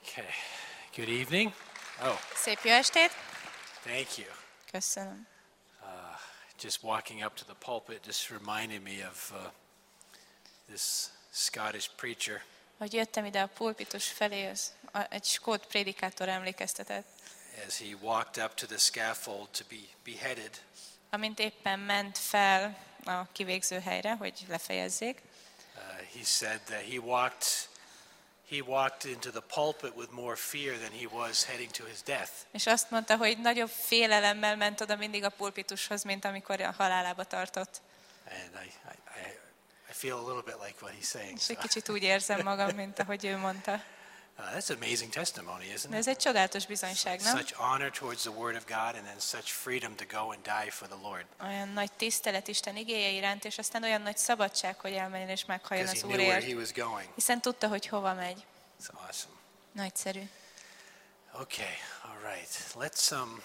Okay. Good evening. Oh, Szép jó estét! thank you. Köszönöm. Just walking up to the pulpit just reminded me of this Scottish preacher. Hogy jöttem ide a pulpitus felé, egy skót prédikátor emlékeztetett. As he walked up to the scaffold to be beheaded, Amint éppen ment fel a kivégző helyre, hogy lefejezzék, he said that he walked into the pulpit with more fear than he was heading to his death. és azt mondta, hogy nagyobb félelemmel ment oda mindig a pulpitushoz, mint amikor a halálába tartott. And I feel a little bit like what he's saying. És egy kicsit úgy érzem magam, mint ahogy ő mondta. That's amazing testimony, isn't De ez it? egy csodálatos bizonyság, nem? Such honor towards the Word of God, and then such freedom to go and die for the Lord. Olyan nagy tisztelet Isten igéje iránt, és aztán olyan nagy szabadság, hogy elmenjen és meghalljon Because az he knew where Úrért. he was going. Hiszen tudta, hogy hova megy. It's awesome. Nagyszerű. Okay, all right. Let's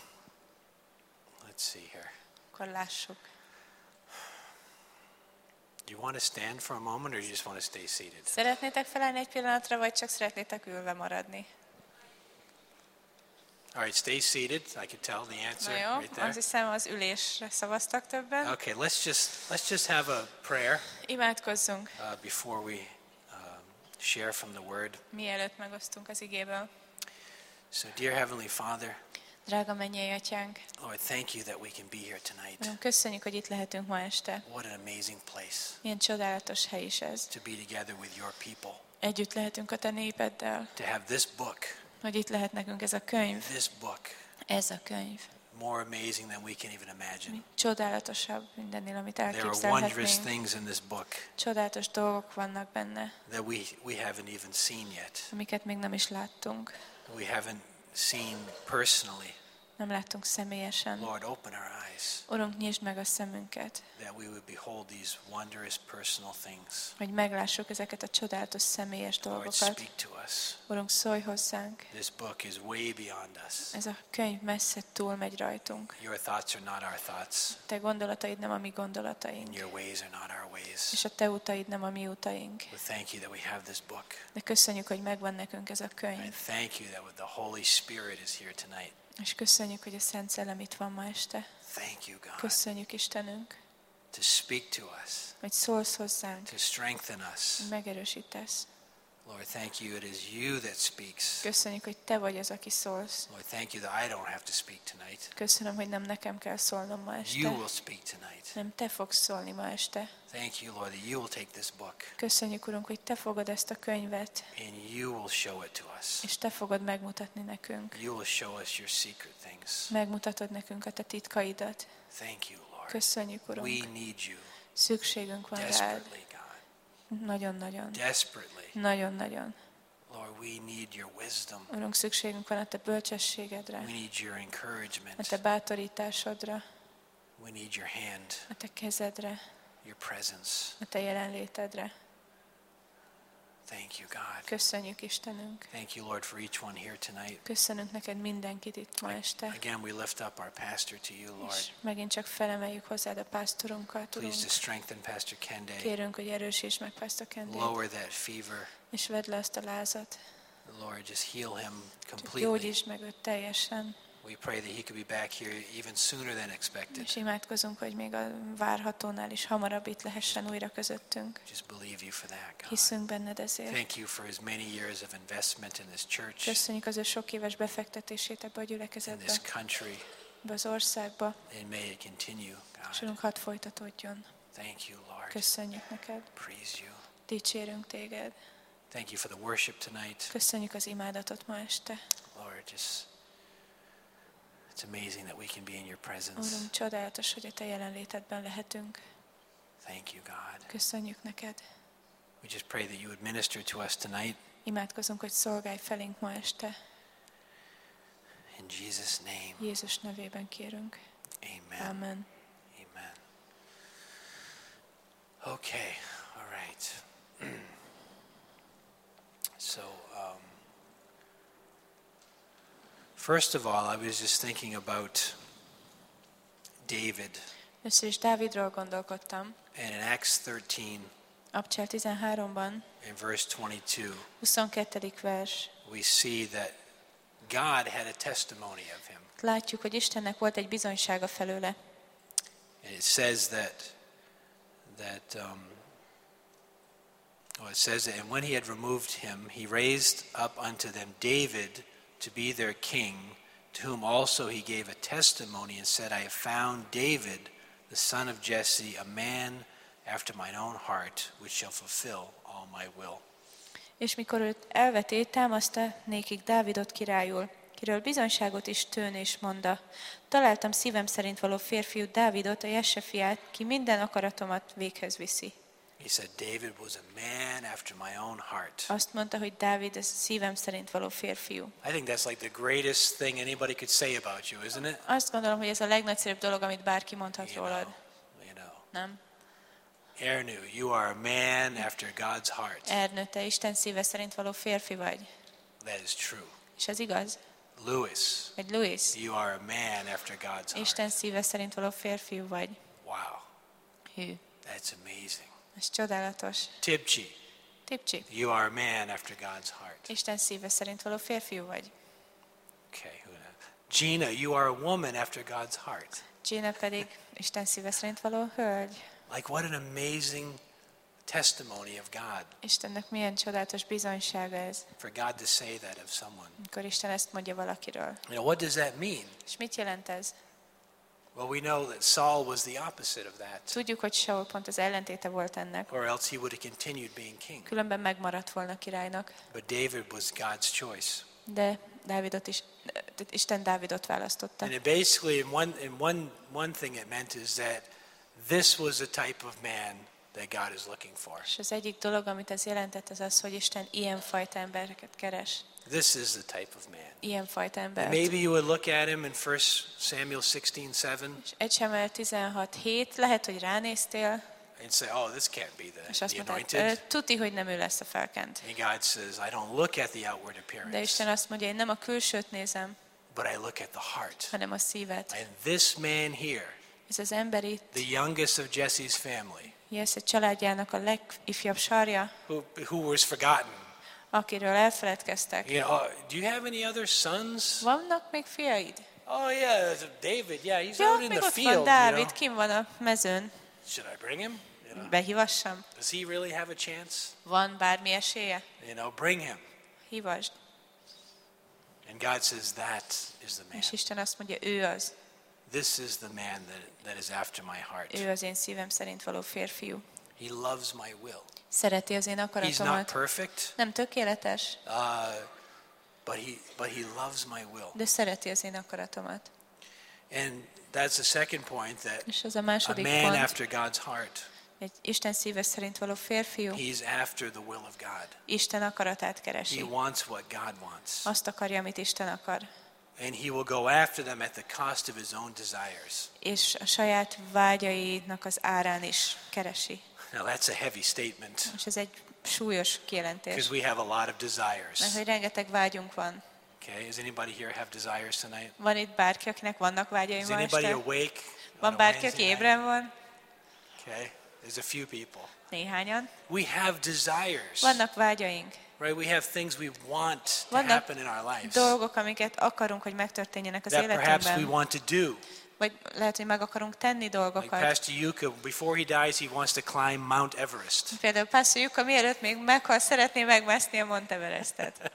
see here. Akkor lássuk. Do you want to stand for a moment, or you just want to stay seated? Szeretnétek felállni egy pillanatra, vagy csak szeretnétek ülve maradni? All right, stay seated. I can tell the Na answer jó, right there. azt hiszem az ülésre szavaztak többen. Okay, let's just have a prayer Imádkozzunk, before we share from the Word. mielőtt megosztunk az igéből. So, dear Heavenly Father, Drága mennyei atyánk, Lord, thank you that we can be here tonight. nagyon köszönjük, hogy itt lehetünk ma este. What an amazing place Milyen csodálatos hely is ez. to be together with your people. Együtt lehetünk a te népeddel, To have this book, hogy itt lehet nekünk ez a könyv. this book, Ez a könyv. more amazing than we can even imagine. Csodálatosabb mindennél, amit There are wondrous elképzelhetnénk. things in this book Csodálatos dolgok vannak benne, that we haven't even seen yet. amiket még nem is láttunk. We haven't seen personally. Nem láttunk személyesen. Lord, open our eyes Urunk, nyisd meg a szemünket, that we would behold these wondrous personal things. hogy meglássuk ezeket a csodálatos személyes Lord, dolgokat. speak to us. Urunk, szólj hozzánk. This book is way beyond us. Ez a könyv messze túlmegy rajtunk. Your thoughts are not our thoughts, Te gondolataid nem a mi and gondolataink, your ways are not our ways. és a te utaid nem a mi utaink. We thank you that we have this book. De köszönjük, hogy megvan nekünk ez a And könyv. thank you that the Holy Spirit is here tonight. És köszönjük, hogy a Szent Szellem itt van ma este. Thank you, God, Köszönjük, Istenünk, to speak to us, hogy szólsz hozzánk, to strengthen us. megerősítesz. Lord, thank you. It is you that speaks. Köszönjük, hogy te vagy az, aki szólsz. Lord, thank you that I don't have to speak tonight. Köszönöm, hogy nem nekem kell szólnom ma You este, will speak tonight. nem te fogsz szólni ma este. Thank you, Lord, that you will take this book Köszönjük, Urunk, hogy te fogod ezt a könyvet, and you will show it to us. és te fogod megmutatni nekünk. You will show us your secret things. Megmutatod nekünk a te titkaidat. Thank you, Lord. Köszönjük, We Urunk. need you Szükségünk van rád. desperately, God. Nagyon-nagyon. Desperately. Nagyon-nagyon. Lord, we need your wisdom. Urunk, szükségünk van a te bölcsességedre, We need your a encouragement. te bátorításodra, We need your hand, a te kezedre, your presence. a te jelenlétedre. Thank you, God. Köszönjük, Istenünk. Thank you, Lord, for each one here tonight. Köszönünk neked mindenkit itt ma este. Again, we lift up our pastor to you, Lord. És megint csak felemeljük hozzád a pásztorunkat, Urunk. Please to strengthen Pastor Kende. Kérünk, hogy erősíts meg Pásztor Kendét, Lower that fever. és vedd le azt a lázat. Lord, just heal him Csak completely. gyógyítsd meg őt teljesen. We pray that he could be back here even sooner than expected. És imádkozunk, hogy még a várhatónál is hamarabb itt lehessen újra közöttünk. Just believe you for that, God. Hiszünk benned ezért. Thank you for his many years of investment in this church, Köszönjük az ő sok éves befektetését ebbe a in gyülekezetbe, this country, ebbe az országba, and may it continue, és God. Urunk, hadd folytatódjon. Thank you, Lord. Köszönjük neked, Praise you. dicsérünk téged. Thank you for the worship tonight. Köszönjük az imádatot ma este. Lord, it's amazing that we can be in your presence. Urunk, csodálatos, hogy a te jelenlétedben lehetünk. Thank you, God. Köszönjük neked. We just pray that you would minister to us tonight. Imádkozunk, hogy szolgálj felénk ma este. In Jesus' name, Jézus nevében kérünk. amen. Amen. Amen. Okay, all right. So, first of all, I was just thinking about David. Először is Dávidról gondolkodtam. And in Acts 13, Abcsel 13-ban, in verse 22, 22. vers, we see that God had a testimony of him. Látjuk, hogy Istennek volt egy bizonysága felőle. And it says it says that, and when he had removed him, he raised up unto them David to be their king, to whom also he gave a testimony and said, I have found David, the son of Jesse, a man after mine own heart, which shall fulfill all my will. És mikor őt elveté, támaszta nékik Dávidot királyul, kiről bizonyságot is tőn és mondta. Találtam szívem szerint való férfiút, Dávidot, a Jesse fiát, ki minden akaratomat véghez viszi. He said, David was a man after my own heart. Azt mondta, hogy Dávid ez szívem szerint való férfiú. I think that's like the greatest thing anybody could say about you, isn't it? Azt gondolom, hogy ez a legnagyszerűbb dolog, amit bárki mondhat rólad. Nem? Ernu, you are a man after God's heart. Ernő, te Isten szíve szerint való férfi vagy. That is true. És ez igaz? Louis, Vagy Louis, you are a man after God's heart. Isten szíve szerint való férfiú vagy. Wow, Hű, that's amazing. ez csodálatos. Tipchi, Tipcsi, you are a man after God's heart. Isten szíve szerint való férfiú vagy. Okay, Gina, you are a woman after God's heart. Gina pedig Isten szíve szerint való hölgy. Like what an amazing testimony of God. Istennek milyen csodálatos bizonysága ez, For God to say that of someone. amikor Isten ezt mondja valakiről. You know, what does that mean? És mit jelent ez? Well, we know that Saul was the opposite of that. Tudjuk, hogy Saul pont az ellentéte volt ennek. Or else he would have continued being king. Különben megmaradt volna királynak. But David was God's choice. De Isten Dávidot választotta. And it basically, one thing it meant is that this was the type of man that God is looking for. És az egyik dolog, amit ez jelentett, az az, hogy Isten ilyen fajta embereket keres. This is the type of man. Ilyen fajta embert. And maybe you would look at him in 1 Samuel 16:7 És 1 Sámuel 16:7, lehet, hogy ránéztél, and say, oh, this can't be és the azt mondtad, anointed. tuti, hogy nem ő lesz a felkent. And God says, I don't look at the outward De appearance, Isten azt mondja, én nem a külsőt nézem, but I look at the heart. hanem a szívet. And this man here, Ez az ember itt, the youngest of Jesse's family, Jesse családjának a legifjabb sarja, who was forgotten. akiről elfeledkeztek. You know, do you have any other sons? Vannak még fiaid? Oh yeah, David. Yeah, he's Ja, out in még the ott van field. You Dávid, know? kim van a mezőn. Should I bring him? You know, Behívassam? does he really have a chance? Van bármi esélye? You know, bring him. Hívasd. And God says that is the man. És Isten azt mondja, ő az. This is the man that is after my heart. Ő az én szívem szerint való férfiú. He loves my will. Szereti az én He's not akaratomat. perfect, Nem tökéletes, but he loves my will. de szereti az én akaratomat. And that's the second point, that És ez a a második man pont, after God's heart, egy Isten szíve szerint való férfiú, he's after the will of God. Isten akaratát He keresi. wants what God wants. Azt akarja, amit Isten akar. And he will go after them at the cost of his own desires. És a saját vágyainak az árán is keresi. Now that's a heavy statement, És ez egy súlyos kijelentés. because we have a lot of desires. Mert hogy rengeteg vágyunk van. Okay, does anybody here have desires tonight? Van itt bárki, akinek vannak vágyai Is ma anybody este? awake? Van on a bárki, aki Wednesday night? ébren van? Okay, there's a few people. Néhányan. We have desires, Vannak vágyaink. right? We have things we want to Vannak happen in our lives, dolgok, amiket akarunk, hogy megtörténjenek az that perhaps we életünkben. want to do. Vagy lehet, hogy meg akarunk tenni Like dolgokat. Pastor Yuka, before he dies, he wants to climb Mount Everest. Például Pastor Juka mielőtt még meghal, szeretné megmászni a Mount Everestet.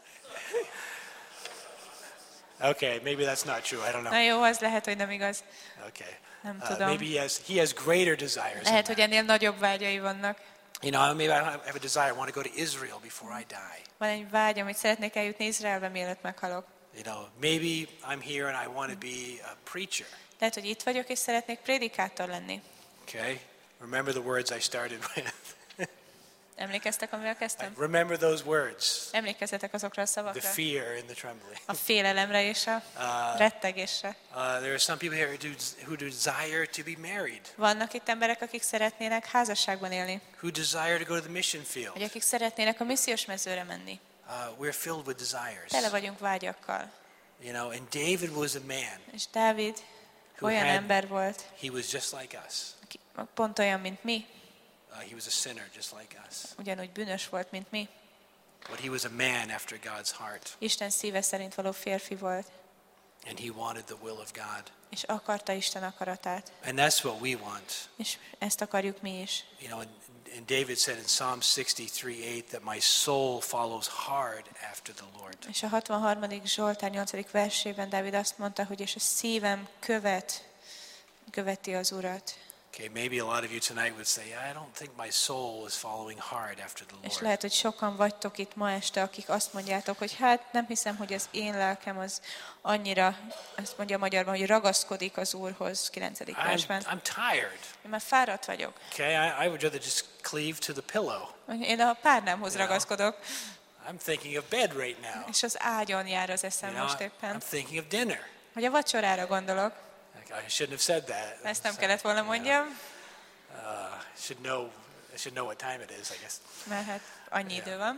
Okay, maybe that's not true. I don't Na know. jó, az lehet, hogy nem igaz. Okay, Nem tudom. maybe he has greater desires. than Lehet, hogy that. ennél nagyobb vágyai vannak. You know, maybe I have a desire. I want to go to Israel before I die. Van egy vágy, amit szeretnék eljutni Izraelbe, mielőtt meghalok. You know, maybe I'm here and I want to be a preacher. Lehet, hogy itt vagyok, és szeretnék prédikátor lenni. Okay, remember the words I started with. Emlékeztek, amivel kezdtem? Remember those words. Emlékezzetek azokra a The szavakra? fear and the trembling. A félelemre és a rettegésre. There are some people here who desire to be married, Vannak itt emberek, akik szeretnének házasságban élni, who desire to go to the mission field. vagy akik szeretnének a missziós mezőre menni. We're filled with desires. Tele vagyunk vágyakkal. You know, and David was a man. És Dávid Who olyan had- ember volt, He was just like us. aki pont olyan, mint mi, He was a sinner just like us. ugyanúgy bűnös volt, mint mi. But he was a man after God's heart. Isten szíve szerint való férfi volt, And he wanted the will of God. és akarta Isten akaratát. And that's what we want. És ezt akarjuk mi is. You know, and David said in Psalm 63:8 that my soul follows hard after the Lord. És a 63. Zsoltár 8. versében Dávid azt mondta, hogy és a szívem követi az Urat. Okay, maybe a lot of you tonight would say, I don't think my soul is following hard after the És Lord. lehet, hogy sokan vagytok itt ma este, akik azt mondjátok, hogy hát nem hiszem, hogy az én lelkem az annyira, azt mondja magyarban, hogy ragaszkodik az Úrhoz, 9. versben. I'm tired. Én már fáradt vagyok. Okay, I would rather just cleave to the pillow. Én a párnámhoz ragaszkodok, I'm thinking of bed right now. és az ágyon jár az eszem You know, most éppen. I'm thinking of dinner. Hogy a vacsorára gondolok. I shouldn't have said that. Ezt nem kellett volna mondjam, I should know what time it is, I guess. mert hát annyi idő van.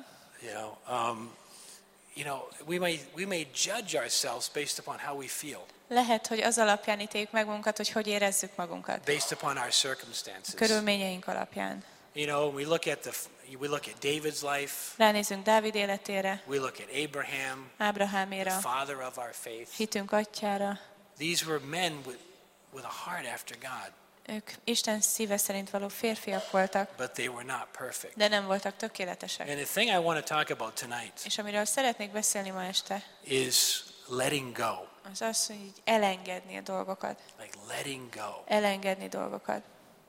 We may judge ourselves based upon how we feel, Lehet, hogy az alapján ítéljük meg magunkat, hogy hogy érezzük magunkat. based upon our circumstances. Körülményeink alapján. We look at David's life, Ránézünk Dávid életére, we look at Abraham, the Ábraháméra, father of our faith. hitünk atyára. These were men with a heart after God, Ők Isten szíve szerint való férfiak voltak, but they were not perfect. de nem voltak tökéletesek. And the thing I want to talk about tonight És amiről szeretnék beszélni ma este, is letting go. az az, hogy így elengedni a dolgokat. Like letting go. Elengedni dolgokat.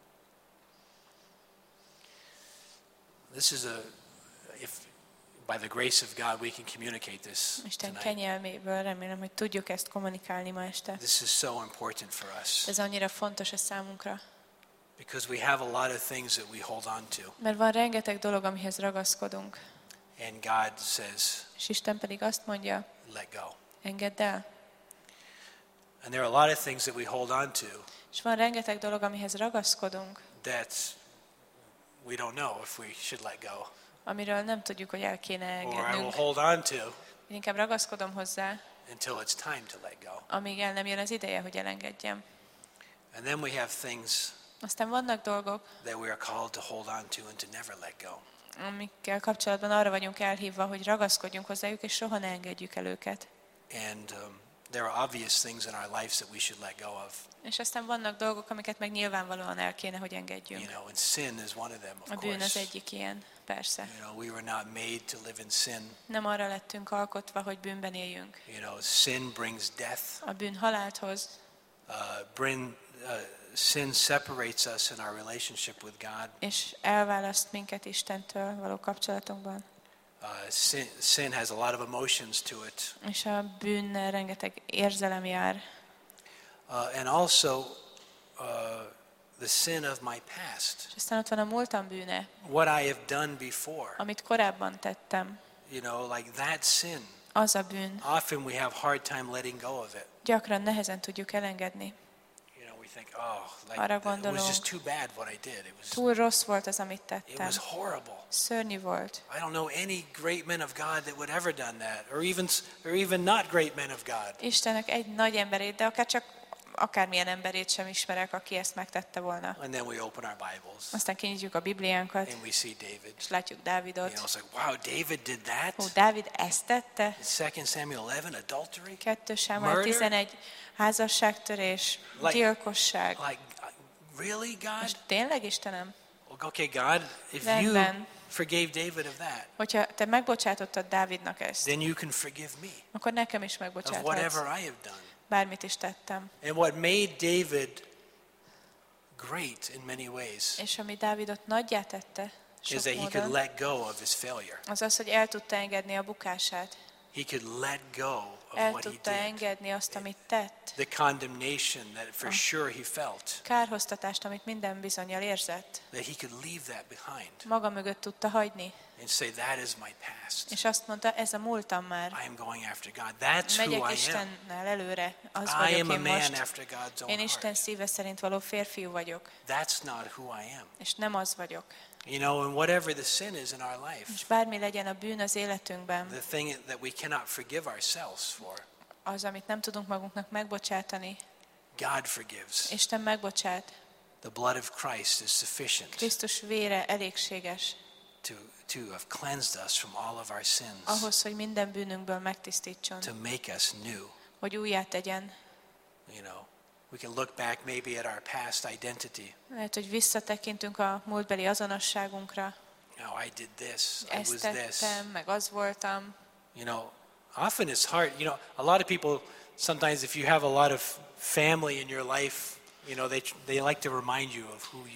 This is if by the grace of God we can communicate this Isten tonight. kegyelméből remélem, hogy tudjuk ezt kommunikálni ma este. This is so important for us Ez annyira fontos a számunkra, because we have a lot of things that we hold on to, mert van rengeteg dolog, amihez ragaszkodunk, and God says, és Isten pedig azt mondja, let go. engedd el. And there are a lot of things that we hold on to És van rengeteg dolog, amihez ragaszkodunk, that we don't know if we should let go, amiről nem tudjuk, hogy el kéne or I will engednünk. hold on to Én inkább ragaszkodom hozzá, until it's time to let go. amíg el nem jön az ideje, hogy elengedjem. And then we have things Aztán vannak dolgok, that we are called to hold on to and to never let go. amikkel kapcsolatban arra vagyunk elhívva, hogy ragaszkodjunk hozzájuk, és soha ne engedjük el őket. And there are obvious things in our lives that we should let go of. És aztán vannak dolgok, amiket meg nyilvánvalóan el kéne, hogy engedjünk. And sin is one of them, A of bűn az course. egyik ilyen, persze. We were not made to live in sin. Nem arra lettünk alkotva, hogy bűnben éljünk. Sin brings death. A bűn halált hoz, Sin separates us in our relationship with God. és elválaszt minket Istentől való kapcsolatunkban. Sin has a lot of emotions to it. És a bűnnel rengeteg érzelem jár. And also the sin of my past. És aztán ott van a múltam bűne, What I have done before. amit korábban tettem. Like that sin. Az a bűn. Often we have hard time letting go of it. Gyakran nehezen tudjuk elengedni. We think, it Arra was gondolunk. just too bad what I did. Túl rossz volt az, amit It tettem. was horrible. Szörnyű volt. I don't know any great men of God that would ever done that, or even not great men of God. Istennek egy nagy emberét, de akármilyen emberét sem ismerek, aki ezt megtette volna. And then we open our Bibles Aztán kinyitjuk a Bibliánkat, and we see David. és látjuk Dávidot. It's like, wow, David did that? Dávid ezt tette? 2 Samuel 11, adultery? 2 Sámuel Murder? 11, házasságtörés, gyilkosság. Like, really, God? És tényleg, Istenem? Okay, God, if you Rendben. forgave David of that, Hogyha te megbocsátottad Dávidnak ezt, then you can forgive me akkor nekem is of megbocsáthatsz. whatever I have done. Bármit is tettem. And what made David great in many ways És ami Dávidot nagyjá tette, is sok that he could módon, let go of his failure. az az, hogy el tudta engedni a bukását. He could let go of El what he tudta did. engedni azt, amit tett. The condemnation that for sure he felt, Kárhoztatást, amit minden bizonnyal érzett. that he could leave that behind Maga mögött tudta hagyni. and say, that is my past. És azt mondta, ez a múltam már. I am going after God. That's who Megyek I am. Istennel előre. Az I vagyok am a én man most. after God's own Én Isten heart. szíve szerint való férfiú vagyok. That's not who I am. És nem az vagyok. And whatever the sin is in our life, És bármi legyen a bűn az életünkben, the thing that we cannot forgive ourselves for, az, amit nem tudunk magunknak megbocsátani, God forgives. Isten megbocsát. The blood of Christ is sufficient Krisztus vére elégséges, to have cleansed us from all of our sins, ahhoz, hogy minden bűnünkből megtisztítson, to make us new. hogy újjá tegyen. You know, we can look back maybe at our past identity. Lehet, hogy visszatekintünk a múltbeli azonosságunkra. Oh, I did this, I Ezt was this. tettem, meg az voltam. You know, often it's hard. You know, a lot of people, sometimes if you have a lot of family in your life, you know, they like to remind you of who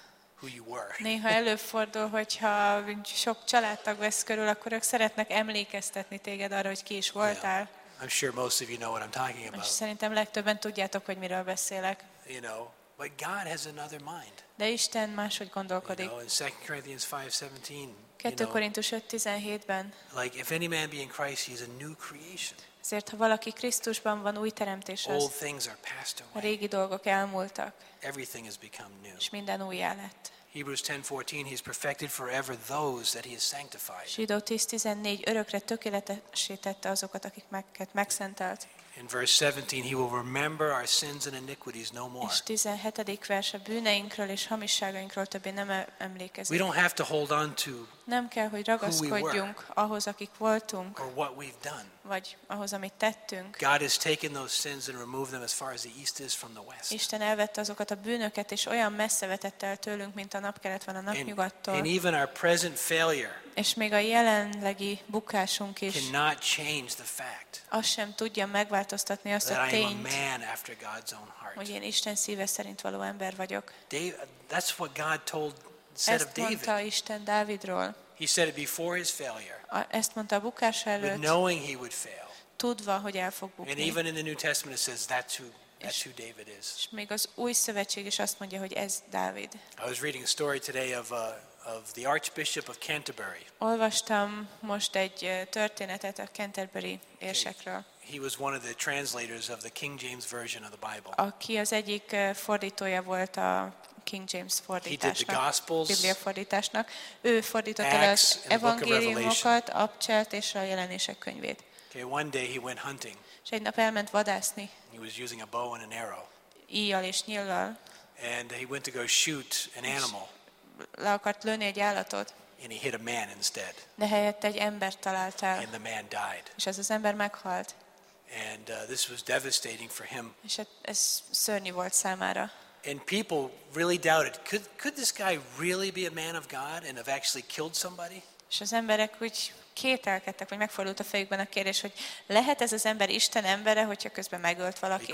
you were. Néha előfordul, hogyha sok családtag vesz körül, akkor ők szeretnek emlékeztetni téged arra, hogy ki is voltál. I'm sure most of you know what I'm talking És about. szerintem legtöbben tudjátok, hogy miről beszélek. You know, but God has another mind. De Isten máshogy You gondolkodik. know, in 2 Corinthians 5:17, 2 Korintus 5:17-ben. like if any man be in Christ, he is a new creation. Ezért, ha valaki Krisztusban van, új teremtés Old az. things are passed A away. régi dolgok elmúltak, Everything has become new. és minden újjá lett. Hebrews 10:14, he has perfected forever those that he has sanctified. Zsidó 10:14 örökre tökéletessé tette azokat, akiket megszentelt. In verse 17, he will remember our sins and iniquities no more. És 17. vers a bűneinkről és hamisságainkról többé nem We emlékezik. don't have to hold on to Nem kell, hogy ragaszkodjunk ahhoz, akik voltunk, or what we've done. vagy ahhoz, amit tettünk. God has taken those sins and removed them as far as the east is from the west. Isten elvette azokat a bűnöket, és olyan messze vetette el tőlünk, mint a napkelet van a And napnyugattól. even our present failure És még a jelenlegi bukásunk is, cannot change the fact az sem tudja megváltoztatni azt a that I am a tényt, man after God's own hogy heart. én Isten szíve szerint való ember vagyok. That's what God said of Ezt mondta David. Isten Dávidról. He said it before his failure, Ezt mondta a bukása but előtt, knowing he would fail. tudva, hogy el fog And bukni. even in the New Testament it says that's who David is. És még az új szövetség is azt mondja, hogy ez Dávid. I was reading a story today of the Archbishop of Canterbury. Olvastam most egy történetet a Canterbury érsekről, He was one of the translators of the King James version of the Bible. aki az egyik fordítója volt a King James He did the fordításnak, Gospels, Biblia fordításnak. Ő fordította el Acts az and the Book of evangéliumokat, Abcselt és a jelenések könyvét. Okay, one day he went hunting. És egy nap elment vadászni, He was using a bow and an arrow. íjjal és nyíllal. And he went to go shoot an animal, Le akart lőni egy állatot, and he hit a man instead. de helyett egy embert talált el, And the man died. és az az ember meghalt. And this was devastating for him. És ez szörnyű volt számára. And people really doubted, could this guy really be a man of God and have actually killed somebody? És az emberek úgy kételkedtek, vagy megfordult a fejükben a kérdés, hogy lehet ez az ember Isten embere, hogyha közben megölt valakit?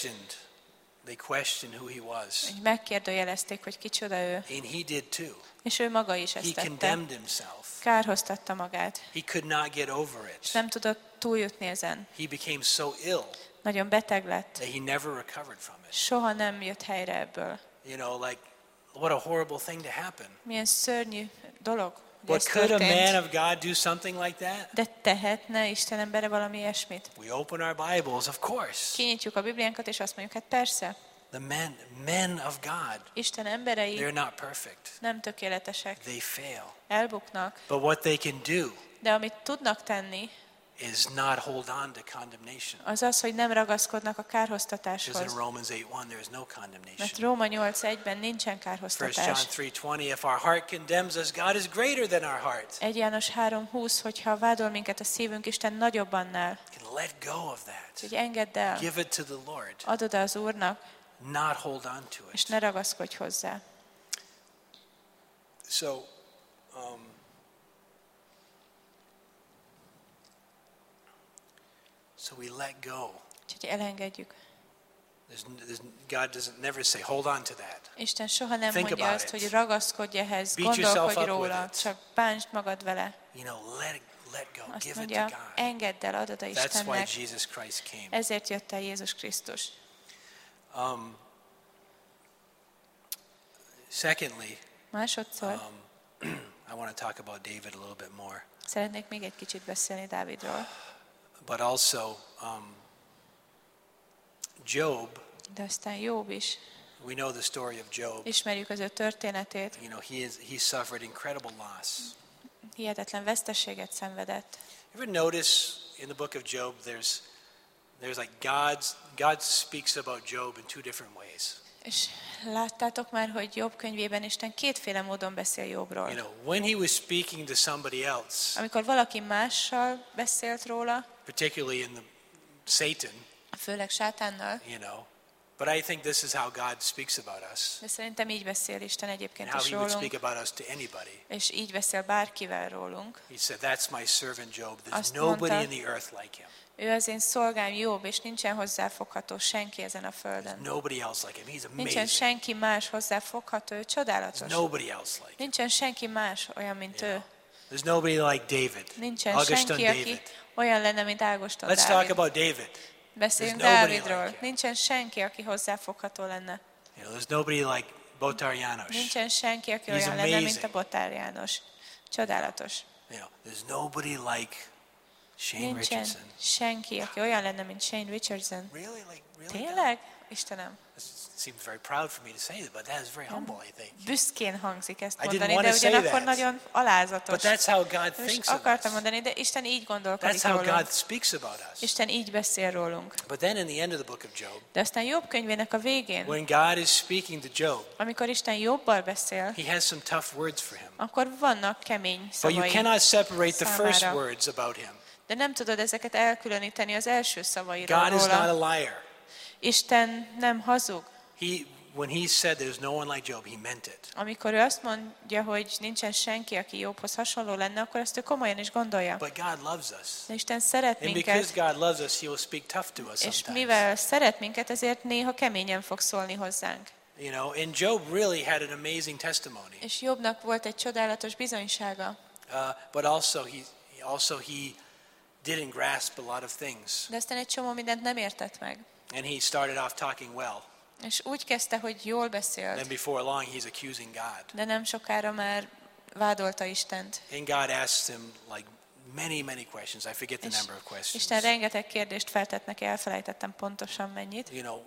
They questioned who he was. Hogy megkérdőjelezték, hogy kicsoda ő. And he did too. És ő maga is He ezt tette. condemned himself. Kárhoztatta magát. He could not get over És it. nem tudott túljutni ezen. He became so ill Nagyon beteg lett. that he never recovered from it. Soha nem jött helyre ebből. You know, like, what a horrible thing to happen. Milyen szörnyű dolog, hogy ez But could a man történt. of God do something like that? De tehetne Isten embere valami ilyesmit? We open our Bibles, of course. Kinyitjuk a Bibliánkat, és azt mondjuk, hát persze, The men of God, Isten emberei they're not perfect. nem tökéletesek, They fail. elbuknak, But what they can do de amit tudnak tenni, is not hold on to condemnation. az az, hogy nem ragaszkodnak a Because kárhoztatáshoz. in Romans 8:1 there is no condemnation. Mert Róma 8:1-ben nincsen 1 John kárhoztatás. 3:20, if our heart condemns us, God is greater than our heart. 1 János 3:20, hogyha vádol minket a szívünk, Isten nagyobb annál. You can let go of that. Úgyhogy engedd el, Give it to the Lord. add oda az Úrnak, Not hold on to és it. ne ragaszkodj hozzá. So, we let go. Úgyhogy elengedjük. God doesn't never say, hold on to that. Isten soha nem Think mondja about azt, it. hogy ragaszkodj ehhez, Beat yourself gondolkodj up with róla, it. csak bánsd magad vele. You know, let go. Azt Give it to mondja, God. engedd el, add oda That's why Istennek. Jesus Christ came. Ezért jött el Jézus Krisztus. Secondly, Másodszor I want to talk about David a little bit more, szeretnék még egy kicsit beszélni Dávidról. but also Job. De aztán Jobb is. We know the story of Job. Ismerjük az ő történetét. You know, he suffered incredible loss. Hihetetlen veszteséget szenvedett. You ever notice in the book of Job, there's like God speaks about Job in two different ways. És láttátok már, hogy Jobb könyvében Isten kétféle módon beszél Jobbról. You know, when he was speaking to somebody else, Amikor valaki mással beszélt róla, particularly in the Satan, főleg sátánnal, you know, but I think this is how God speaks about us, de szerintem így beszél Isten and egyébként how is he would rólunk, speak about us to anybody. és így beszél bárkivel rólunk. He said, "That's my servant Job. There's Azt nobody mondta, in the earth like him. Ő az én szolgám Jobb, és nincsen hozzáfogható senki ezen a földön. Nobody else like him. He's Nincsen amazing. senki más hozzáfogható, ő There's csodálatos. nobody else like him. Nincsen senki más olyan, mint ő. There's nobody like David. Nincsen Augustin senki, aki David. olyan lenne, mint Ágoston Let's talk Dávid. about David. Beszéljünk There's nobody Dávidról. like him. Nincsen senki, aki hozzáfogható lenne. You know, there's nobody like Botar János. Nincsen senki, aki He's olyan lenne, mint amazing. a Botár János. Csodálatos. You know, there's nobody like Shane Nincsen Richardson. senki, aki olyan lenne, mint Shane Richardson. Really? Like, really? Tényleg? Istenem. This seems very proud for me to say that, but that is very humble, I think. Büszkén hangzik ezt I didn't mondani, wanna de say ugyanakkor that. nagyon alázatos. But that's how God És thinks of akartam us. mondani, de Isten így gondolkodik That's how rólunk. God speaks about us. Isten így beszél rólunk. But then in the end of the book of Job, De aztán Jobb könyvének a végén, when God is speaking to Job, amikor Isten Jobbal beszél, he has some tough words for him. akkor vannak kemény But you szavai. cannot separate the first számára. words about him. De nem tudod ezeket elkülöníteni az első szavairól God is not róla. a liar. Isten nem hazug. When he said there's no one like Job, he meant it. Amikor ő azt mondja, hogy nincsen senki, aki Jobbhoz hasonló lenne, akkor ezt ő komolyan is gondolja. But God loves us. De Isten szeret And because minket, God loves us, he will speak tough to us és sometimes. mivel szeret minket, ezért néha keményen fog szólni hozzánk. You know, and Job really had an amazing testimony. És Jobbnak volt egy csodálatos bizonysága, But also he didn't grasp a lot of things. de aztán egy csomó mindent nem értett meg. And he started off talking well. És úgy kezdte, hogy jól beszélt, Then before long, he's accusing God. de nem sokára már vádolta Istent. And God asked him like many questions. I forget the És number of questions. Isten rengeteg kérdést feltett neki, elfelejtettem pontosan mennyit. You know,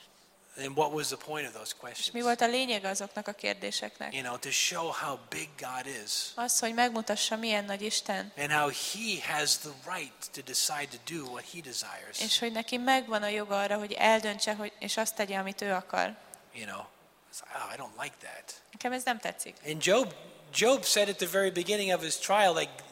and what was the point of those És mi questions? volt a lényege azoknak a kérdéseknek? You know, to show how big God is Az, hogy megmutassa, milyen nagy Isten, and how he has the right to decide to do what he desires. és hogy neki megvan a joga arra, hogy eldöntse, és azt tegye, amit ő akar. You know, it's like, oh, I don't like that. Nekem ez nem tetszik. And Job said at the very beginning of his trial,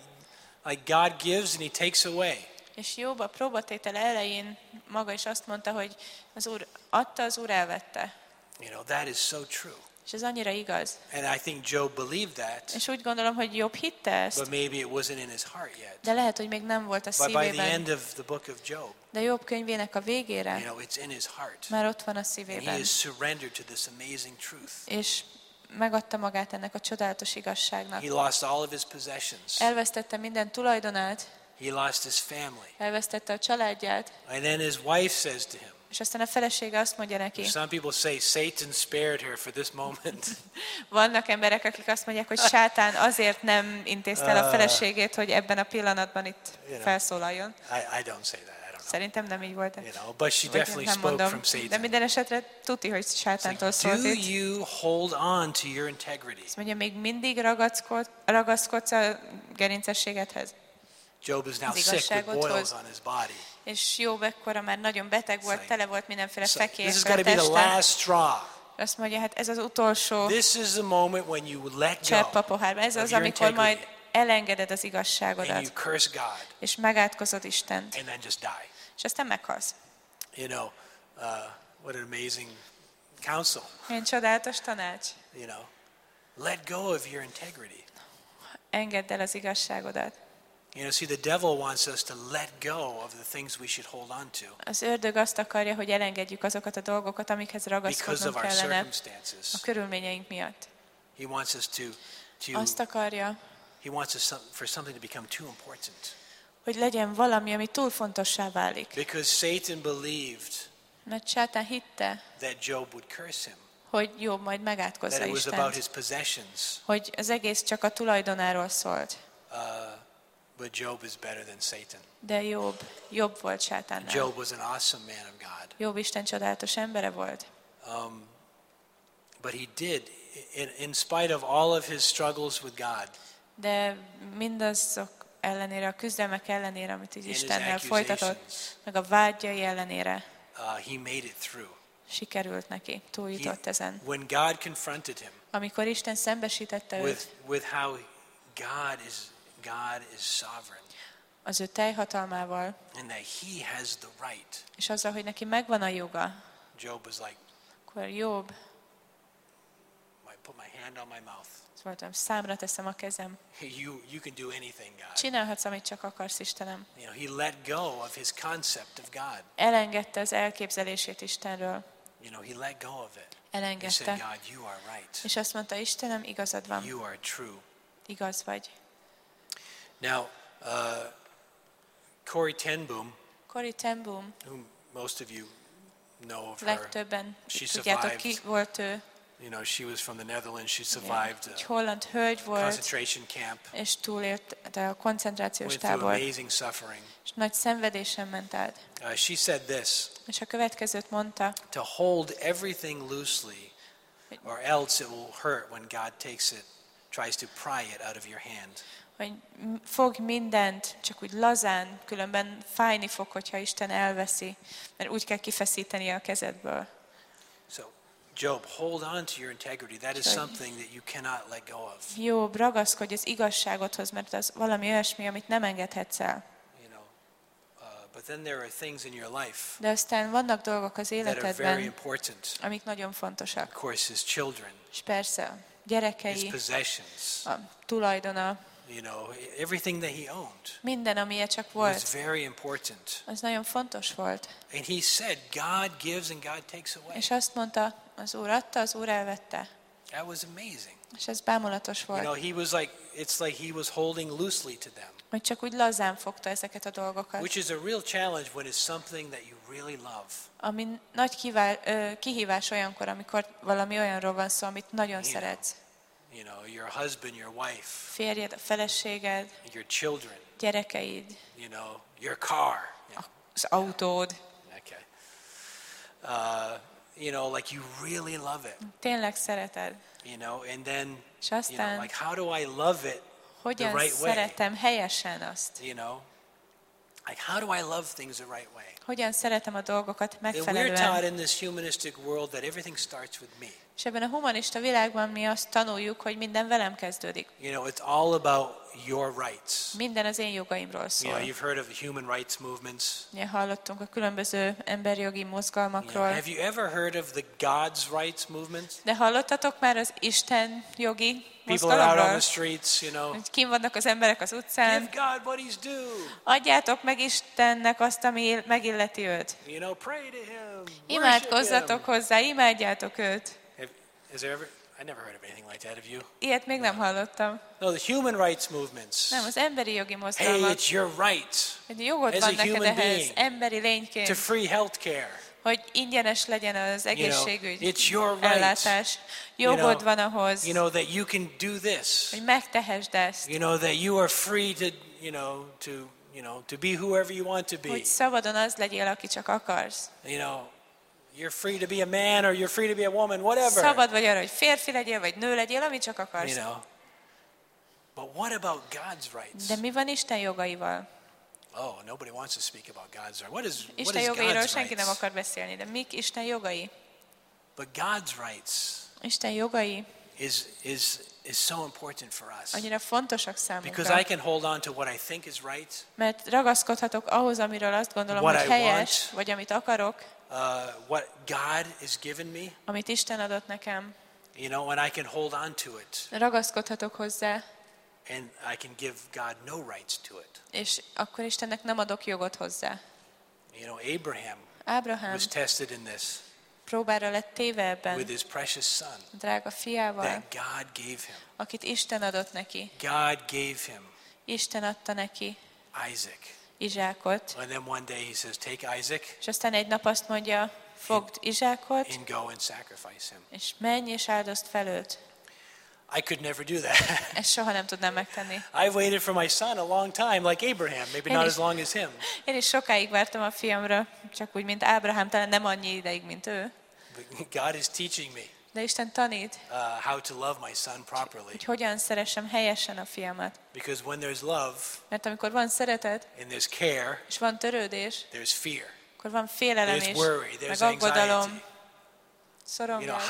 like God gives and he takes away. És Jobb a próbatétel elején maga is azt mondta, hogy az Úr adta, az Úr elvette. You know, that is so true. És ez annyira igaz. And I think Job believed that, És úgy gondolom, hogy Jobb hitte ezt, but maybe it wasn't in his heart yet. de lehet, hogy még nem volt a But by the szívében. end of the book of Job, De Jobb könyvének a you végére know, it's in his heart. már ott van a And he szívében. is surrendered to this amazing truth. És megadta magát ennek a csodálatos igazságnak. He lost all of his possessions. Elvesztette minden tulajdonát, He lost his family. elvesztette a családját, And then his wife says to him, és aztán a felesége azt mondja neki. some people say Satan spared her for this moment. Vannak emberek, akik azt mondják, hogy sátán azért nem intézte el a feleségét, hogy ebben a pillanatban itt felszólaljon. I don't say that. I don't know. Szerintem nem így volt. You know, but she Vagy definitely nem spoke mondom, from de Satan. minden esetre tuti, hogy sátántól Do szólt itt. you hold on to your integrity? Azt mondja, még mindig ragaszkodsz a gerincességedhez. Job is now Az sick with igazságodhoz. boils on his body. És Jobb ekkora már nagyon beteg volt, like- tele volt mindenféle So this has fekélyekkel got a to be the teste. last straw. Azt mondja, hát ez az utolsó This is the moment when you let csepp a go pohárba. Ez of az, your amikor majd integrity elengeded az and igazságodat, you curse God és megátkozod Istent, and then just die. és aztán meghalsz. You know, what an amazing counsel. Milyen csodálatos tanács. You know, let go of your integrity. Engedd el az igazságodat. You know, see, the devil wants us to let go of the things we should hold on to Az ördög azt akarja, hogy elengedjük azokat a dolgokat, amikhez because of ragaszkodnunk our kellene circumstances. a körülményeink miatt. He wants us Azt akarja, he wants us for something to become too important. hogy legyen valami, ami túl fontossá válik. Because Satan believed Mert sátán hitte, that Job would curse him, hogy Jobb majd megátkozza that it was about Istent, his possessions. hogy az egész csak a tulajdonáról szólt. But Job is better than Satan. De jobb volt sátánnál. Job was an awesome man of God. Jobb Isten csodálatos embere volt. But he did, in spite of all of his struggles with God, De mindazok ellenére, a küzdelmek ellenére, amit így his Istennel folytatott, accusations, meg a vágyai ellenére, he made it through. sikerült neki, túljutott ezen. When God confronted him Amikor Isten szembesítette őt with how God is sovereign, az ő teljhatalmával, and that he has the right. és azzal, hogy neki megvan a joga, Job was like, akkor Jobb, I put my hand on my mouth. voltam, számra teszem a kezem. You can do anything, God. Csinálhatsz, amit csak akarsz, Istenem. You know, he let go of his concept of God. Elengedte az elképzelését Istenről. You know, he let go of it. He Elengedte. said, God, you are right. És azt mondta, Istenem, igazad van. You are true. Igaz vagy. Now, Corrie ten Boom, Corrie ten Boom, whom most of you know of her, legtöbben She tudjátok, ki survived. volt ő. you know, she was from the Netherlands. She survived Egy a holland hölgy volt, concentration camp, és túlélt a koncentrációs went through tábor, amazing suffering. és nagy szenvedésen ment át. She said this, És a következőt mondta, to hold everything loosely, or else it will hurt when God takes it, tries to pry it out of your hand. hogy fogj mindent, csak úgy lazán, különben fájni fog, hogyha Isten elveszi, mert úgy kell kifeszíteni a kezedből. So, Job, hold on to your integrity. That is something that you cannot let go of. Jobb, ragaszkodj az igazságodhoz, mert az valami olyasmi, amit nem engedhetsz el. You know, but then there are things in your life De aztán vannak dolgok az that are very életedben, important. amik nagyon fontosak. Of course, his children, És persze, a his gyerekei, possessions, a tulajdona, you know, everything that he owned minden, amilyen csak was volt, very important. az nagyon fontos volt. And he said, God gives and God takes away. És azt mondta, az Úr adta, az Úr elvette. That was amazing. És ez bámulatos You know, volt, he was like, it's like he was holding loosely to them, hogy csak úgy lazán fogta ezeket a dolgokat. which is a real challenge when it's something that you really love. Ami nagy kihívás olyankor, amikor valami olyanról van szó, amit nagyon szeretsz. You know, your husband, your wife, Férjed, a feleséged, your children, gyerekeid, you know, your car. Yeah, az autód. okay. You know, like you really love it, Tényleg szereted. you know, and then, És you know, aztán like how do I love it the hogyan right way? szeretem helyesen azt? You know, like how do I love things the right way? Hogyan szeretem a dolgokat And we're taught megfelelően? in this humanistic world that everything starts with me. És ebben a humanista világban mi azt tanuljuk, hogy minden velem kezdődik. You know, it's all about your rights. Minden az én jogaimról You know, szól. you've heard of human rights movements. Ugye hallottunk a különböző emberjogi You know, mozgalmakról. have you ever heard of the God's rights movement? De hallottatok már az Isten jogi People are out on the mozgalomról? streets, you know. Hogy kim vannak az emberek az utcán? Give God what he's due. Adjátok meg Istennek azt, ami megilleti őt. You know, pray to him. Worship Imádkozzatok him. hozzá, imádjátok őt. Is there ever? I never heard of anything like that. Have you? Ilyet még nem hallottam. No, the human rights movements. Nem, az emberi jogi Hey, mozgalmak. it's your right Hogy jogod as a van neked human ehhez, being emberi to lényként, free health care. hogy ingyenes legyen az You know, egészségügy, it's your right. ellátás. You Jogod know, van ahhoz, You know that you can do this. hogy megtehesd ezt, You know that you are free to, to be whoever you want to be. hogy szabadon az legyél, aki csak akarsz. You know, you're free to be a man or you're free to be a woman, whatever. Szabad vagy arra, hogy férfi legyél, vagy nő legyél, ami csak akarsz. You know. But what about God's rights? De mi van Isten jogaival? Oh, nobody wants to speak about God's rights. What Isten is jogairól God's senki nem rights? akar beszélni, de mik Isten jogai? But God's rights Isten jogai is so important for us. annyira fontosak Because I számunkra, can hold on to what I think is right, mert ragaszkodhatok ahhoz, amiről azt gondolom, What hogy I helyes, want. vagy amit akarok, what God has given me, amit Isten adott nekem. you know, and I can hold on to it, Ragaszkodhatok hozzá, and I can give God no rights to it. és akkor Istennek nem adok jogot hozzá. You know, Abraham Ábrahám was tested in this próbára lett téve ebben, with his precious son drága fiával, that God gave him. akit Isten adott neki. God gave him Isten adta neki Isaac. Izsákot, And then one day he says, take Isaac és aztán egy nap azt mondja, fogd Izsákot, and go and sacrifice him. és menj és áldozd fel őt. I could never do that. Ezt soha nem tudnám megtenni. I waited for my son a long time, like Abraham, maybe not as long as him. Én is sokáig vártam a fiamra, csak úgy, mint Ábrahám, talán nem annyi ideig, mint ő. But God is teaching me De Isten tanít, how to love my son properly. hogy hogyan szeressem helyesen a fiamat. Because when there's love Mert amikor van szeretet, and there's care, és van törődés, there's fear. akkor van félelem There's is, worry, there's meg aggodalom, anxiety. szorongás,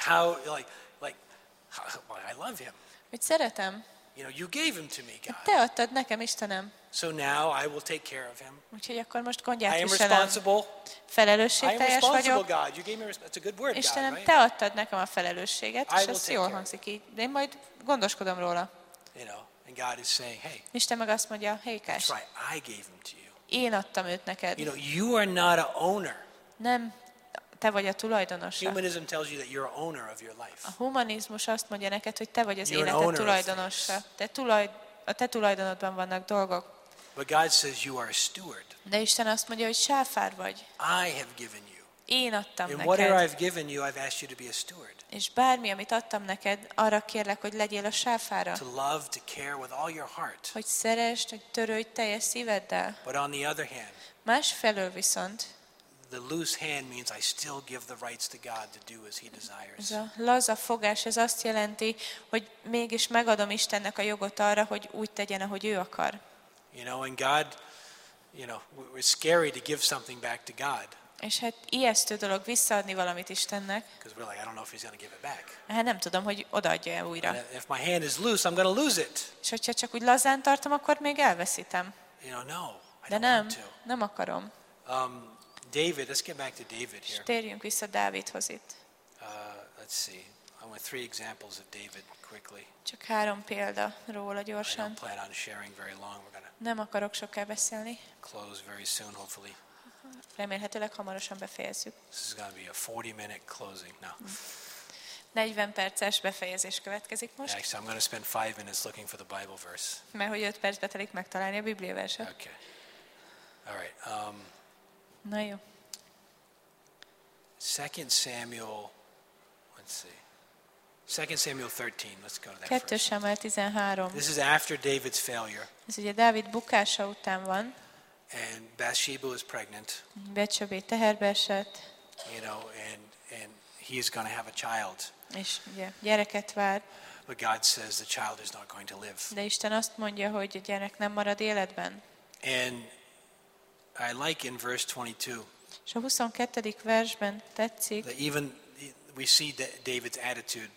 I love him. hogy szeretem, You gave him to me, God. te adtad nekem, Istenem, So now I will take care of him. úgyhogy akkor most I gondját am viselem. responsible. I am Felelősségteljes responsible, vagyok. God. You gave me that's a good word, God, Istenem, right? te adtad nekem a felelősséget, I és will ez take jól care. hangzik így. De én majd gondoskodom róla. And God is saying, hey, Isten meg azt mondja, Hékás, that's right, I gave him to you. én adtam őt neked. You are not an owner. Nem te vagy a tulajdonosa. Humanism tells you that you're an owner of your life. A humanizmus azt mondja neked, hogy te vagy az You're an életed owner of tulajdonosa. A te tulajdonodban vannak dolgok. But God says you are a steward. De Isten azt mondja, hogy sáfár vagy. I have given you. Én adtam And whatever neked. I've given you, I've asked you to be a steward. És bármi, amit adtam neked, arra kérlek, hogy legyél a sáfára. To love, to care with all your heart. Hogy szeresd, hogy törődj teljes szíveddel. But on the other hand, Másfelől viszont the loose hand means I still give the rights to God to do as He desires. ez a laza fogás, ez azt jelenti, hogy mégis megadom Istennek a jogot arra, hogy úgy tegyen, ahogy ő akar. And God, it's scary to give something back to God. És hát ijesztő dolog visszaadni valamit Istennek. Because we're like, I don't know if He's going to give it back. Hát nem tudom, hogy odaadja-e újra. And if my hand is loose, I'm going to lose it. És hogyha csak úgy lazán tartom, akkor még elveszítem. No, I De don't nem, want to. nem akarom. David, let's get back to David És here. térjünk vissza Dávidhoz itt. Let's see. I want 3 examples of David quickly. Csak 3 példa róla I gyorsan. don't plan on sharing very long. We're going to Nem akarok soká beszélni. close very soon, hopefully. Remélhetőleg hamarosan befejezzük. This is going to be a 40-minute closing now. 40 perces befejezés következik most, Actually, I'm going to spend 5 minutes looking for the Bible verse. mert hogy 5 percbe telik megtalálni a Bibliaverset. Okay. All right. Na jó. 2 Samuel, let's see. 2 Samuel 13. Let's go to that 2 first. Sámuel 13. This is after David's failure. Ez ugye Dávid bukása után van. And Bathsheba is pregnant, Betsabé teherbe esett, and he is going to have a child. és ugye gyereket vár. But God says the child is not going to live. De Isten azt mondja, hogy a gyerek nem marad életben. And I like in verse 22 És a 22. versben tetszik, that even we see David's attitude.